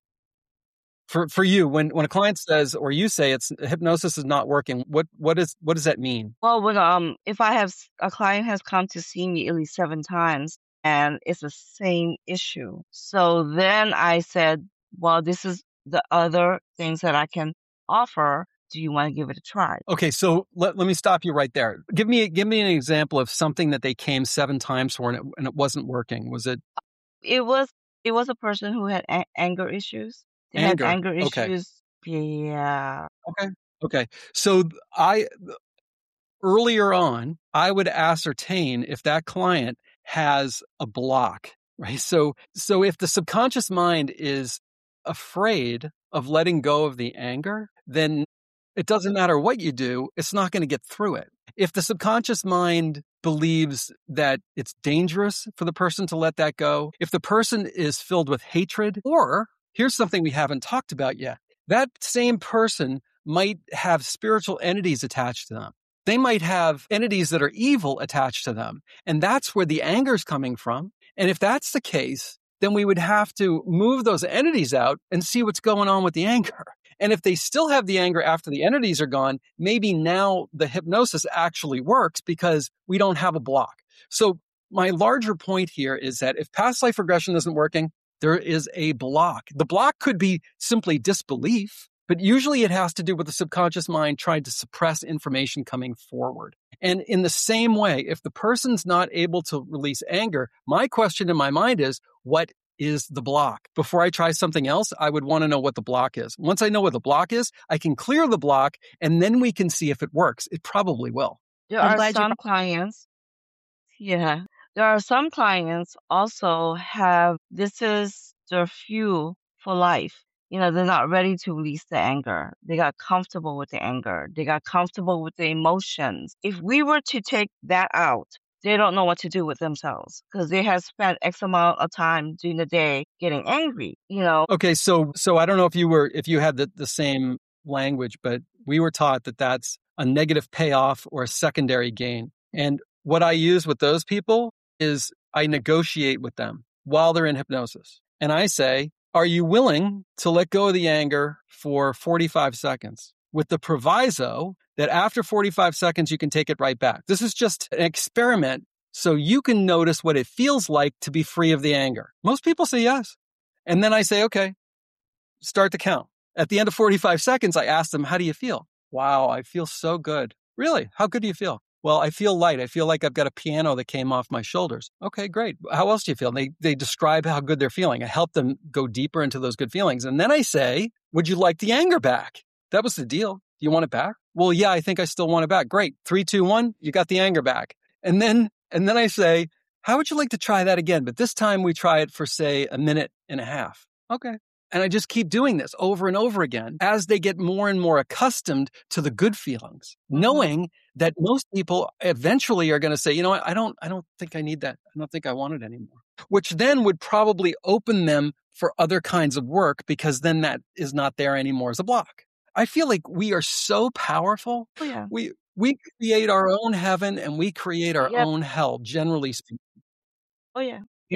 For for you, when, when a client says or you say it's hypnosis is not working, what what is what does that mean? Well, when um, if I have s- a client has come to see me at least seven times and it's the same issue, so then I said, well, this is the other things that I can offer. Do you want to give it a try? Okay, so let, let me stop you right there. Give me give me an example of something that they came seven times for and it, and it wasn't working. Was it It was it was a person who had a- anger issues. They anger? had anger Okay, issues. Yeah. okay, okay. So th- I earlier on, I would ascertain if that client has a block, right? So so if the subconscious mind is afraid of letting go of the anger, then it doesn't matter what you do, it's not going to get through it. If the subconscious mind believes that it's dangerous for the person to let that go, if the person is filled with hatred, or here's something we haven't talked about yet, that same person might have spiritual entities attached to them. They might have entities that are evil attached to them. And that's where the anger is coming from. And if that's the case, then we would have to move those entities out and see what's going on with the anger. And if they still have the anger after the entities are gone, maybe now the hypnosis actually works because we don't have a block. So my larger point here is that if past life regression isn't working, there is a block. The block could be simply disbelief, but usually it has to do with the subconscious mind trying to suppress information coming forward. And in the same way, if the person's not able to release anger, my question in my mind is, what is the block? Before I try something else, I would want to know what the block is. Once I know what the block is, I can clear the block and then we can see if it works. It probably will. There I'm are glad you some clients. Yeah. There are some clients also have this is their fuel for life. You know, they're not ready to release the anger. They got comfortable with the anger. They got comfortable with the emotions. If we were to take that out, they don't know what to do with themselves because they have spent X amount of time during the day getting angry, you know. Okay, so so I don't know if you were if you had the, the same language, but we were taught that that's a negative payoff or a secondary gain. And what I use with those people is I negotiate with them while they're in hypnosis. And I say, are you willing to let go of the anger for forty-five seconds? With the proviso that after forty-five seconds, you can take it right back. This is just an experiment so you can notice what it feels like to be free of the anger. Most people say yes. And then I say, okay, start the count. At the end of forty-five seconds, I ask them, how do you feel? Wow, I feel so good. Really? How good do you feel? Well, I feel light. I feel like I've got a piano that came off my shoulders. Okay, great. How else do you feel? And they, they describe how good they're feeling. I help them go deeper into those good feelings. And then I say, would you like the anger back? That was the deal. Do you want it back? Well, yeah, I think I still want it back. Great. Three, two, one, you got the anger back. And then, and then I say, how would you like to try that again? But this time we try it for, say, a minute and a half. Okay. And I just keep doing this over and over again as they get more and more accustomed to the good feelings, knowing that most people eventually are going to say, you know what, I don't, I don't think I need that. I don't think I want it anymore, which then would probably open them for other kinds of work because then that is not there anymore as a block. I feel like we are so powerful. Oh, yeah. We, we create our own heaven and we create our Yep. own hell, generally speaking. Oh, yeah. And I,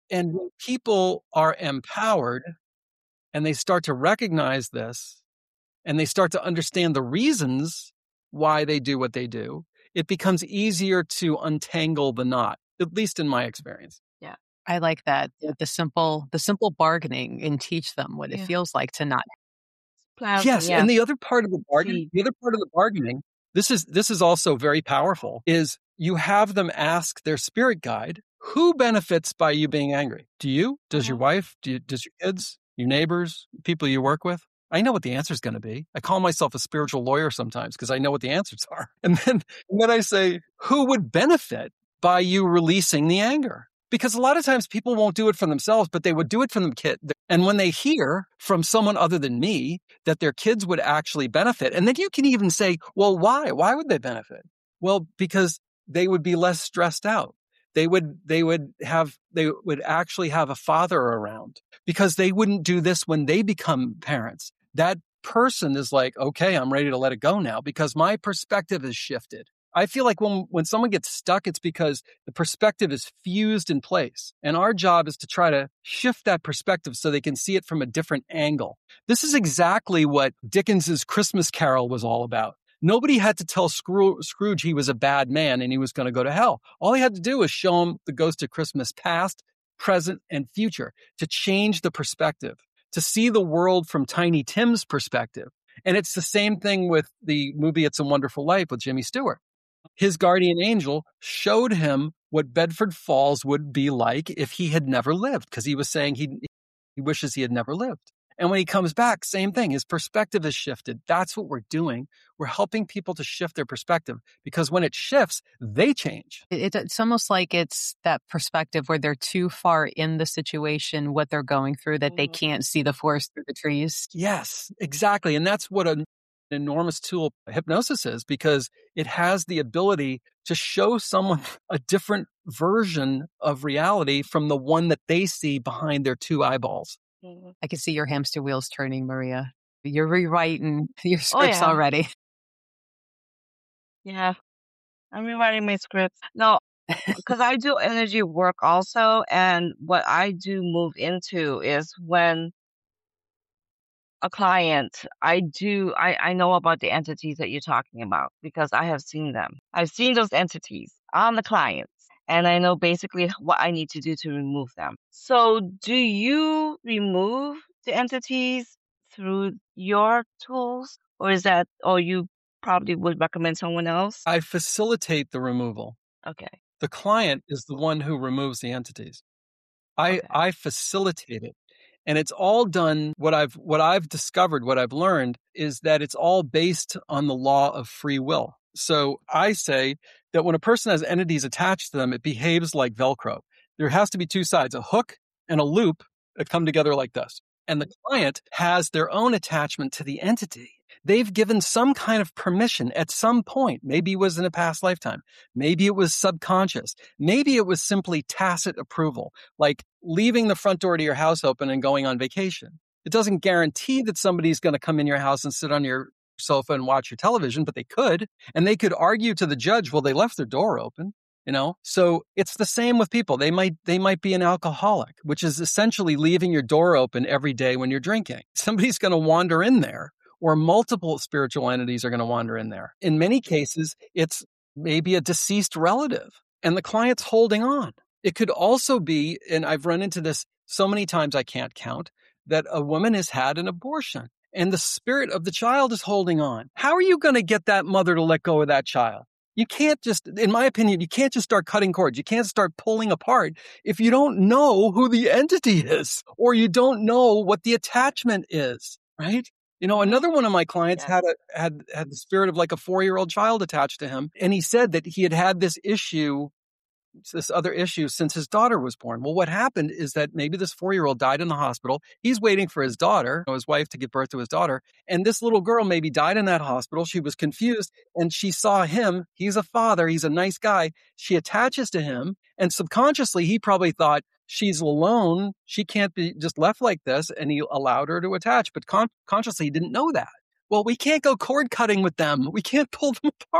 And when people are empowered and they start to recognize this and they start to understand the reasons why they do what they do, it becomes easier to untangle the knot, at least in my experience. Yeah. I like that. The, the simple, the simple bargaining, and teach them what it Yeah. feels like to not. Planting, Yes, yeah. and the other part of the bargain, See. the other part of the bargaining, this is this is also very powerful, is you have them ask their spirit guide, who benefits by you being angry? Do you? Does your Mhm. wife? Do you, does your kids? Your neighbors? People you work with? I know what the answer is going to be. I call myself a spiritual lawyer sometimes because I know what the answers are. And then, and then I say, who would benefit by you releasing the anger? Because a lot of times people won't do it for themselves, but they would do it for them kid. And when they hear from someone other than me that their kids would actually benefit, and then you can even say, well, why? Why would they benefit? Well, because they would be less stressed out. They would, they would have, they would actually have a father around because they wouldn't do this when they become parents. That person is like, okay, I'm ready to let it go now because my perspective has shifted. I feel like when, when someone gets stuck, it's because the perspective is fused in place. And our job is to try to shift that perspective so they can see it from a different angle. This is exactly what Dickens's Christmas Carol was all about. Nobody had to tell Scroo- Scrooge he was a bad man and he was going to go to hell. All he had to do was show him the ghost of Christmas past, present, and future to change the perspective, to see the world from Tiny Tim's perspective. And it's the same thing with the movie It's a Wonderful Life with Jimmy Stewart. His guardian angel showed him what Bedford Falls would be like if he had never lived, because he was saying he, he wishes he had never lived. And when he comes back, same thing. His perspective has shifted. That's what we're doing. We're helping people to shift their perspective because when it shifts, they change. It, it's almost like it's that perspective where they're too far in the situation, what they're going through, that they Mhm. can't see the forest through the trees. Yes, exactly. And that's what an enormous tool hypnosis is, because it has the ability to show someone a different version of reality from the one that they see behind their two eyeballs. Mhm. I can see your hamster wheels turning, Maria. You're rewriting your Oh, scripts yeah. already. Yeah. I'm rewriting my scripts. No, because I do energy work also. And what I do move into is when a client, I do, I, I know about the entities that you're talking about because I have seen them. I've seen those entities on the clients, and I know basically what I need to do to remove them. So, do you remove the entities through your tools, or is that, or you probably would recommend someone else? I facilitate the removal. Okay. The client is the one who removes the entities. I, Okay. I facilitate it. And it's all done. What I've, what I've discovered, what I've learned is that it's all based on the law of free will. So I say that when a person has entities attached to them, it behaves like Velcro. There has to be two sides, a hook and a loop that come together like this. And the client has their own attachment to the entity. They've given some kind of permission at some point. Maybe it was in a past lifetime. Maybe it was subconscious. Maybe it was simply tacit approval, like leaving the front door to your house open and going on vacation. It doesn't guarantee that somebody's going to come in your house and sit on your sofa and watch your television, but they could. And they could argue to the judge, well, they left their door open. You know, so it's the same with people. They might, they might be an alcoholic, which is essentially leaving your door open every day when you're drinking. Somebody's going to wander in there, or multiple spiritual entities are going to wander in there. In many cases, it's maybe a deceased relative and the client's holding on. It could also be, and I've run into this so many times I can't count, that a woman has had an abortion and the spirit of the child is holding on. How are you going to get that mother to let go of that child? You can't just, in my opinion, you can't just start cutting cords. You can't start pulling apart if you don't know who the entity is, or you don't know what the attachment is, right? You know, another one of my clients Yeah. had a, had, had the spirit of like a four-year-old child attached to him. And he said that he had had this issue, this other issue since his daughter was born. Well, what happened is that maybe this four-year-old died in the hospital. He's waiting for his daughter, his wife, to give birth to his daughter. And this little girl maybe died in that hospital. She was confused and she saw him. He's a father. He's a nice guy. She attaches to him. And subconsciously, he probably thought, she's alone. She can't be just left like this. And he allowed her to attach. But con- consciously, he didn't know that. Well, we can't go cord cutting with them. We can't pull them apart.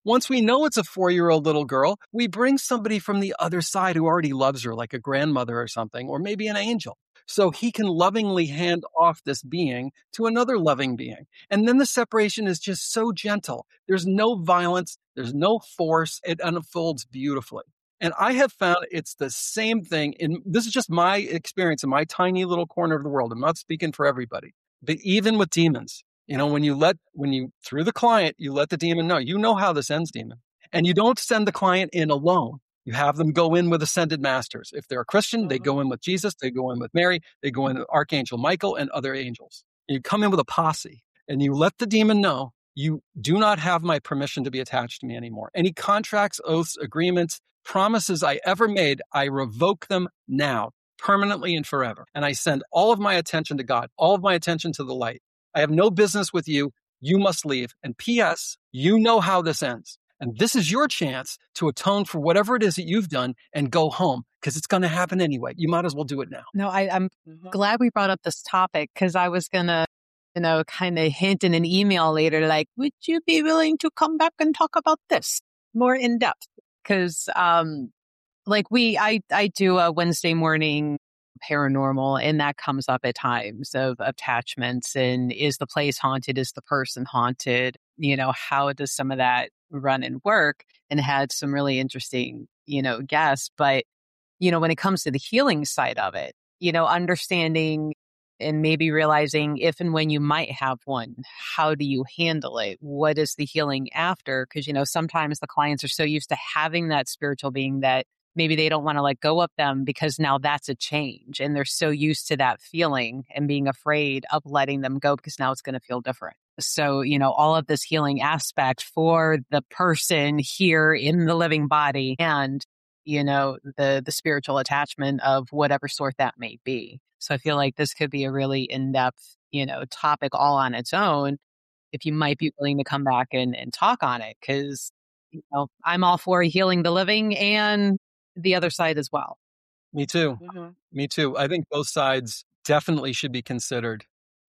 Once we know it's a four-year-old little girl, we bring somebody from the other side who already loves her, like a grandmother or something, or maybe an angel. So he can lovingly hand off this being to another loving being. And then the separation is just so gentle. There's no violence. There's no force. It unfolds beautifully. And I have found it's the same thing. In this is just my experience in my tiny little corner of the world. I'm not speaking for everybody, but even with demons, you know, when you let, when you, through the client, you let the demon know, you know how this ends, demon. And you don't send the client in alone. You have them go in with ascended masters. If they're a Christian, they go in with Jesus, they go in with Mary, they go in with Archangel Michael and other angels. You come in with a posse and you let the demon know, you do not have my permission to be attached to me anymore. Any contracts, oaths, agreements, promises I ever made, I revoke them now, permanently and forever. And I send all of my attention to God, all of my attention to the light. I have no business with you. You must leave. And P S, you know how this ends. And this is your chance to atone for whatever it is that you've done and go home, because it's going to happen anyway. You might as well do it now. No, I, I'm Mhm. glad we brought up this topic, because I was going to, you know, kind of hint in an email later, like, would you be willing to come back and talk about this more in depth? Because, um, like we, I, I do a Wednesday morning paranormal, and that comes up at times of attachments, and is the place haunted? Is the person haunted? You know, how does some of that run and work? And had some really interesting, you know, guests. But, you know, when it comes to the healing side of it, you know, understanding and maybe realizing if and when you might have one, how do you handle it? What is the healing after? Because, you know, sometimes the clients are so used to having that spiritual being that maybe they don't want to let go of them, because now that's a change. And they're so used to that feeling and being afraid of letting them go, because now it's going to feel different. So, you know, all of this healing aspect for the person here in the living body, and, you know, the, the spiritual attachment of whatever sort that may be. So I feel like this could be a really in-depth, you know, topic all on its own, if you might be willing to come back and, and talk on it. Because, you know, I'm all for healing the living and the other side as well. Me too. Mhm. Me too. I think both sides definitely should be considered,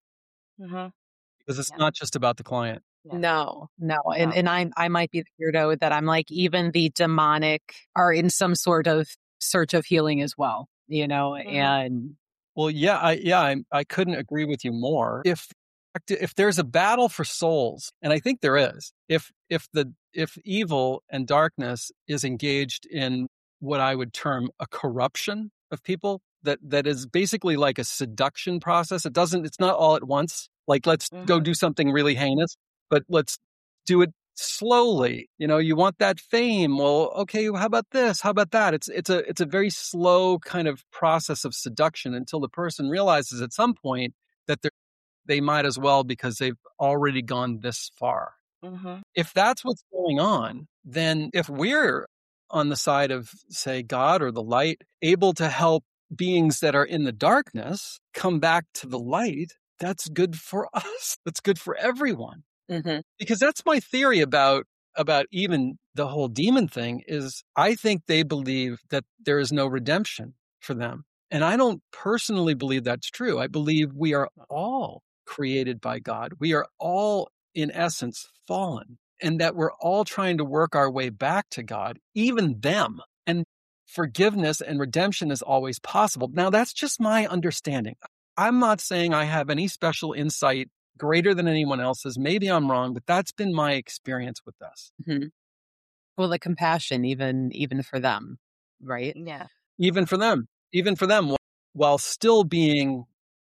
Mhm. because it's Yeah. not just about the client. Yeah. No, no. And No. and I I might be the weirdo that I'm like, even the demonic are in some sort of search of healing as well, you know, Mhm. and Well, yeah, I yeah, I I couldn't agree with you more. If if there's a battle for souls, and I think there is, if if the if evil and darkness is engaged in what I would term a corruption of people, that that is basically like a seduction process. It doesn't, it's not all at once. Like, let's go Mhm. do something really heinous, but let's do it slowly. You know, you want that fame. Well, okay, how about this? How about that? It's it's a it's a very slow kind of process of seduction until the person realizes at some point that they they might as well, because they've already gone this far. Mhm. If that's what's going on, then if we're on the side of, say, God or the light, able to help beings that are in the darkness come back to the light, that's good for us. That's good for everyone. Mhm. Because that's my theory about about even the whole demon thing, is I think they believe that there is no redemption for them. And I don't personally believe that's true. I believe we are all created by God. We are all, in essence, fallen, and that we're all trying to work our way back to God, even them. And forgiveness and redemption is always possible. Now, that's just my understanding. I'm not saying I have any special insight greater than anyone else's. Maybe I'm wrong, but that's been my experience with this. Mhm. Well, the compassion, even even for them, right? Yeah. Even for them, even for them, while still being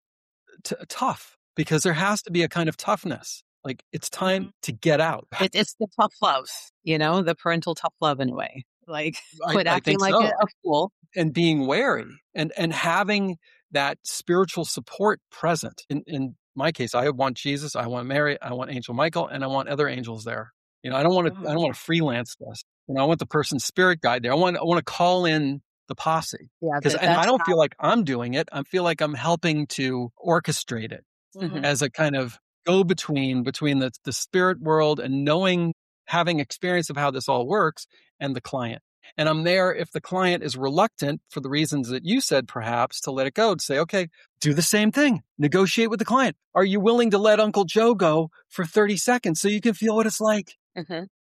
t- tough, because there has to be a kind of toughness. Like, it's time Mhm. to get out. It, it's the tough love, you know, the parental tough love in a way. Like, I, quit I acting think like so. a, a fool. And being wary, and, and having that spiritual support present. In, in my case, I want Jesus, I want Mary, I want Angel Michael, and I want other angels there. You know, I don't want to, I Mhm. don't want to freelance this. You know, I want the person's spirit guide there. I want, I want to call in the posse, Yeah, because, that, and I that's don't not. feel like I'm doing it. I feel like I'm helping to orchestrate it Mhm. as a kind of go between, between the, the spirit world and knowing, having experience of how this all works, and the client. And I'm there if the client is reluctant, for the reasons that you said, perhaps, to let it go, to say, okay, do the same thing. Negotiate with the client. Are you willing to let Uncle Joe go for thirty seconds so you can feel what it's like? Mhm.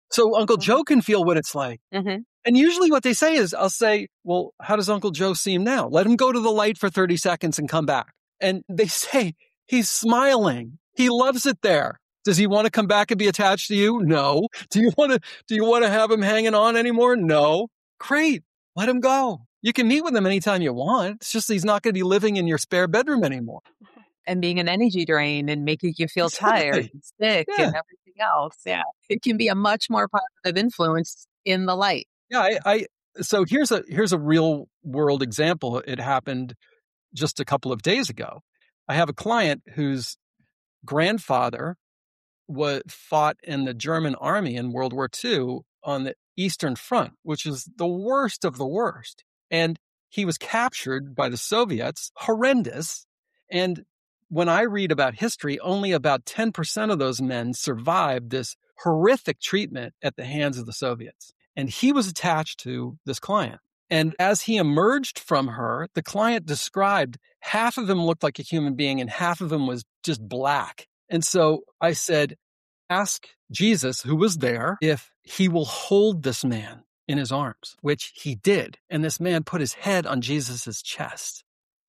So Uncle Mhm. Joe can feel what it's like. Mm-hmm. And usually what they say is, I'll say, well, how does Uncle Joe seem now? Let him go to the light for thirty seconds and come back. And they say, he's smiling. He loves it there. Does he want to come back and be attached to you? No. Do you want to, do you want to have him hanging on anymore? No. Great. Let him go. You can meet with him anytime you want. It's just he's not going to be living in your spare bedroom anymore. And being an energy drain and making you feel tired Exactly. and sick Yeah. and everything else. Yeah. It can be a much more positive influence in the light. Yeah. I, I so here's a, here's a real world example. It happened just a couple of days ago. I have a client whose grandfather was fought in the German army in World War Two on the Eastern Front, which is the worst of the worst. And he was captured by the Soviets, horrendous. And when I read about history, only about ten percent of those men survived this horrific treatment at the hands of the Soviets. And he was attached to this client. And as he emerged from her, the client described half of him looked like a human being and half of him was just black. And so I said, ask Jesus, who was there, if he will hold this man in his arms, which he did. And this man put his head on Jesus's chest.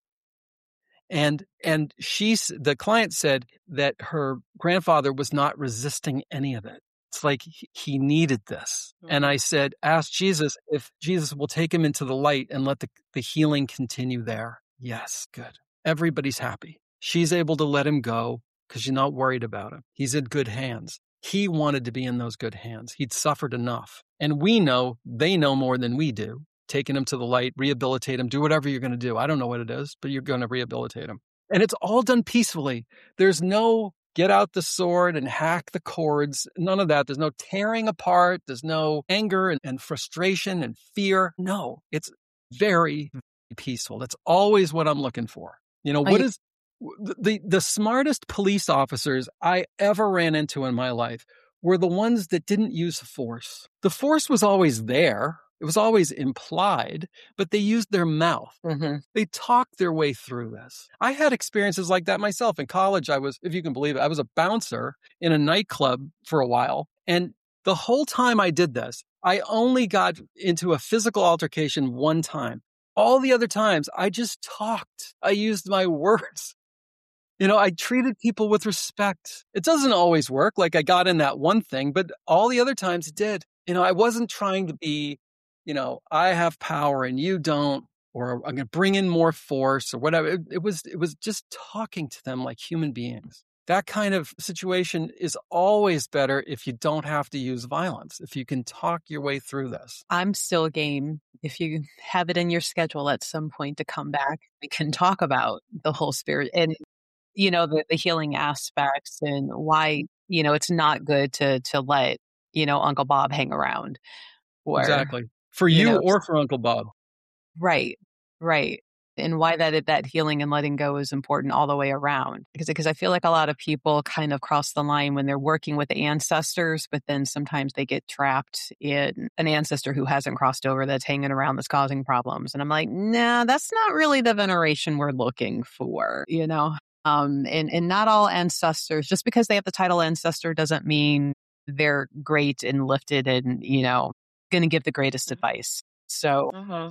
And, and she's, the client said that her grandfather was not resisting any of it. It's like he, he needed this. Mm-hmm. And I said, ask Jesus if Jesus will take him into the light and let the, the healing continue there. Yes, good. Everybody's happy. She's able to let him go because she's not worried about him. He's in good hands. He wanted to be in those good hands. He'd suffered enough. And we know, they know more than we do. Taking him to the light, rehabilitate him, do whatever you're going to do. I don't know what it is, but you're going to rehabilitate him. And it's all done peacefully. There's no get out the sword and hack the cords. None of that. There's no tearing apart. There's no anger and, and frustration and fear. No, it's very, very peaceful. That's always what I'm looking for. You know, what I, is the, the smartest police officers I ever ran into in my life were the ones that didn't use force. The force was always there. It was always implied, but they used their mouth. Mm-hmm. They talked their way through this. I had experiences like that myself. In college, I was, if you can believe it, I was a bouncer in a nightclub for a while. And the whole time I did this, I only got into a physical altercation one time. All the other times, I just talked. I used my words. You know, I treated people with respect. It doesn't always work. Like I got in that one thing, but all the other times it did. You know, I wasn't trying to be, you know, I have power and you don't, or I'm going to bring in more force or whatever. It, it was, it was just talking to them like human beings. That kind of situation is always better if you don't have to use violence, if you can talk your way through this. I'm still game. If you have it in your schedule at some point to come back, we can talk about the whole spirit and, you know, the, the healing aspects and why, you know, it's not good to, to let, you know, Uncle Bob hang around. Or, exactly. For you, you know, or for Uncle Bob. Right, right. And why that that healing and letting go is important all the way around. Because, because I feel like a lot of people kind of cross the line when they're working with the ancestors, but then sometimes they get trapped in an ancestor who hasn't crossed over that's hanging around that's causing problems. And I'm like, nah, that's not really the veneration we're looking for, you know? Um, and, and not all ancestors, just because they have the title ancestor doesn't mean they're great and lifted and, you know, going to give the greatest advice. So uh-huh.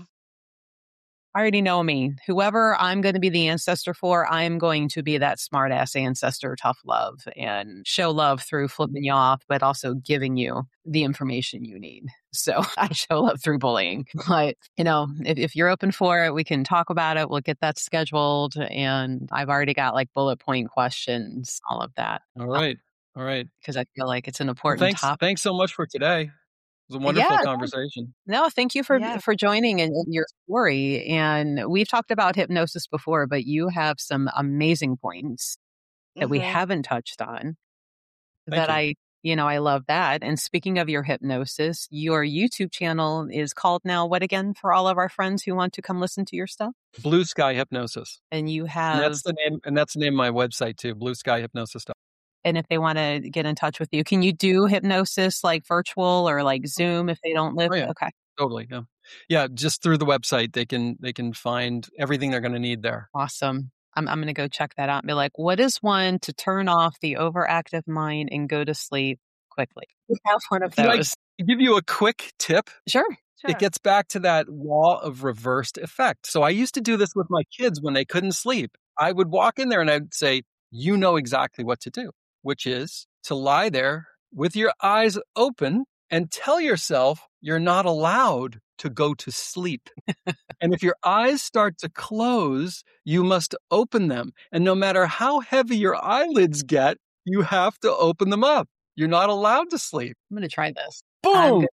I already know me. Whoever I'm going to be the ancestor for, I'm going to be that smart ass ancestor, tough love, and show love through flipping you off, but also giving you the information you need. So I show love through bullying. But, you know, if, if you're open for it, we can talk about it. We'll get that scheduled. And I've already got like bullet point questions, all of that. All right. All right. Because I feel like it's an important well, thanks, topic. Thanks so much for today. It was a wonderful yeah. conversation. No, thank you for Yeah. for joining and your story. And we've talked about hypnosis before, but you have some amazing points that Mm-hmm. we haven't touched on. Thank that you. I, you know, I love that. And speaking of your hypnosis, your YouTube channel is called now what again for all of our friends who want to come listen to your stuff? Blue Sky Hypnosis. And you have, And that's the name, and that's the name of my website too, blue sky hypnosis dot com. and if they want to get in touch with you, can you do hypnosis like virtual or like Zoom if they don't live? Oh, yeah. Okay. Totally. Yeah. Yeah. Just through the website, they can, they can find everything they're going to need there. Awesome. I'm, I'm going to go check that out and be like, what is one to turn off the overactive mind and go to sleep quickly. We have one of Can I those. give you a quick tip? Sure. Sure. It gets back to that law of reversed effect. So I used to do this with my kids when they couldn't sleep. I would walk in there and I'd say, you know exactly what to do, which is to lie there with your eyes open and tell yourself you're not allowed to go to sleep. And if your eyes start to close, you must open them. And no matter how heavy your eyelids get, you have to open them up. You're not allowed to sleep. I'm going to try this. Boom!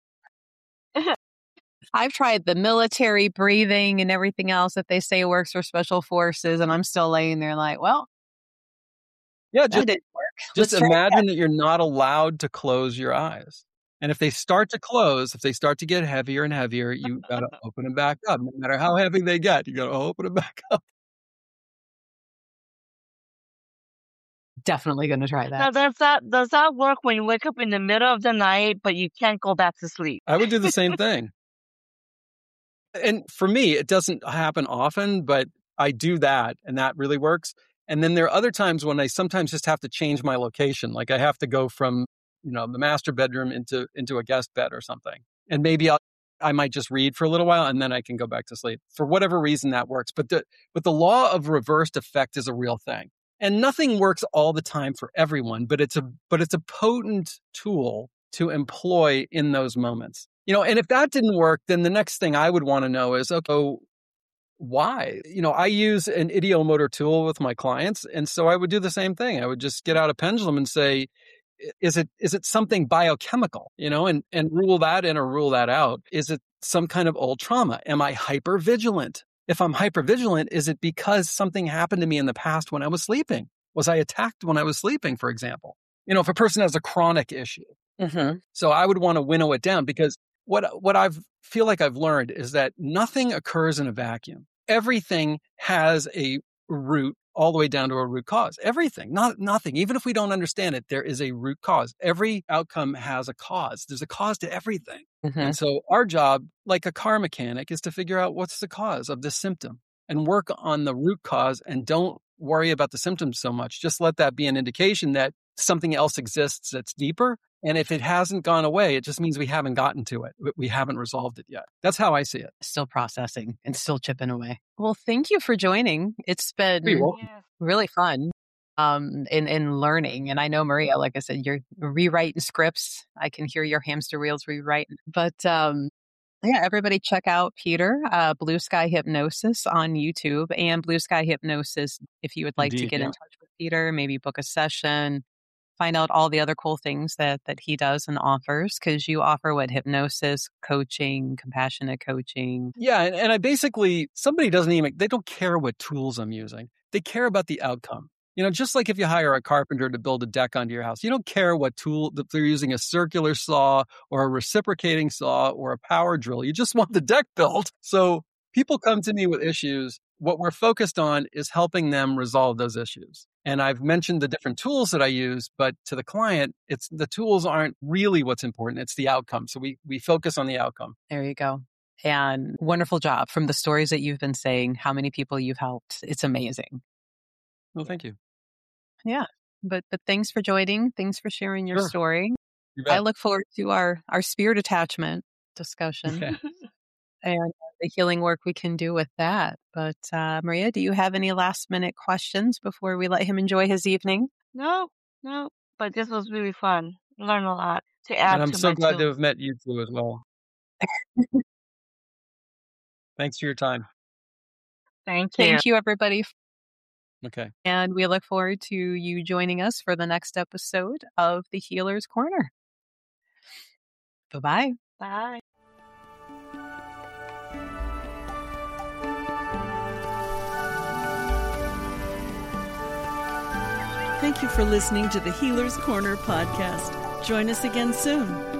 I've tried the military breathing and everything else that they say works for special forces, and I'm still laying there like, well, Yeah, that just, didn't work. just Let's try imagine that you're not allowed to close your eyes. And if they start to close, if they start to get heavier and heavier, you got to open them back up. No matter how heavy they get, you got to open them back up. Definitely going to try Now, that. does that does that work when you wake up in the middle of the night, but you can't go back to sleep? I would do the same thing. And for me, it doesn't happen often, but I do that and that really works. And then there are other times when I sometimes just have to change my location. Like I have to go from, you know, the master bedroom into, into a guest bed or something. And maybe I'll, I might just read for a little while and then I can go back to sleep. For whatever reason that works. But the, but the law of reversed effect is a real thing. And nothing works all the time for everyone, but it's a, but it's a potent tool to employ in those moments. You know, and if that didn't work, then the next thing I would want to know is, okay, why? You know, I use an ideomotor tool with my clients. And so I would do the same thing. I would just get out a pendulum and say, is it, is it something biochemical, you know, and, and rule that in or rule that out? Is it some kind of old trauma? Am I hypervigilant? If I'm hypervigilant, is it because something happened to me in the past when I was sleeping? Was I attacked when I was sleeping, for example? You know, if a person has a chronic issue. Mm-hmm. So I would want to winnow it down because what, what I feel like I've learned is that nothing occurs in a vacuum. Everything has a root all the way down to a root cause. Everything, not nothing. Even if we don't understand it, there is a root cause. Every outcome has a cause. There's a cause to everything. Mm-hmm. And so our job, like a car mechanic, is to figure out what's the cause of this symptom and work on the root cause and don't worry about the symptoms so much. Just let that be an indication that something else exists that's deeper. And if it hasn't gone away, it just means we haven't gotten to it. We haven't resolved it yet. That's how I see it. Still processing and still chipping away. Well, thank you for joining. It's been You're welcome. Yes. really fun um, in, in learning. And I know, Maria, like I said, you're rewriting scripts. I can hear your hamster wheels rewriting. But um, yeah, everybody check out Peter, uh, Blue Sky Hypnosis on YouTube and Blue Sky Hypnosis if you would like Indeed, to get yeah. in touch with Peter, maybe book a session. Find out all the other cool things that that he does and offers, because you offer what hypnosis, coaching, compassionate coaching. Yeah. And, and I basically, somebody doesn't even, they don't care what tools I'm using. They care about the outcome. You know, just like if you hire a carpenter to build a deck onto your house, you don't care what tool, that they're using a circular saw or a reciprocating saw or a power drill. You just want the deck built. So people come to me with issues. What we're focused on is helping them resolve those issues. And I've mentioned the different tools that I use, but to the client, it's the tools aren't really what's important. It's the outcome. So we, we focus on the outcome. There you go. And wonderful job from the stories that you've been saying, how many people you've helped. It's amazing. Well, thank you. Yeah. But but thanks for joining. Thanks for sharing your Sure. story. You bet. I look forward to our, our spirit attachment discussion Okay. and the healing work we can do with that. But uh, Maria, do you have any last minute questions before we let him enjoy his evening? No, no. But this was really fun. Learn a lot to add And I'm to so my glad to tools. have met you two as well. Thanks for your time. Thank you. Thank you, everybody. Okay. And we look forward to you joining us for the next episode of The Healer's Corner. Bye-bye. Bye. Thank you for listening to the Healer's Corner podcast. Join us again soon.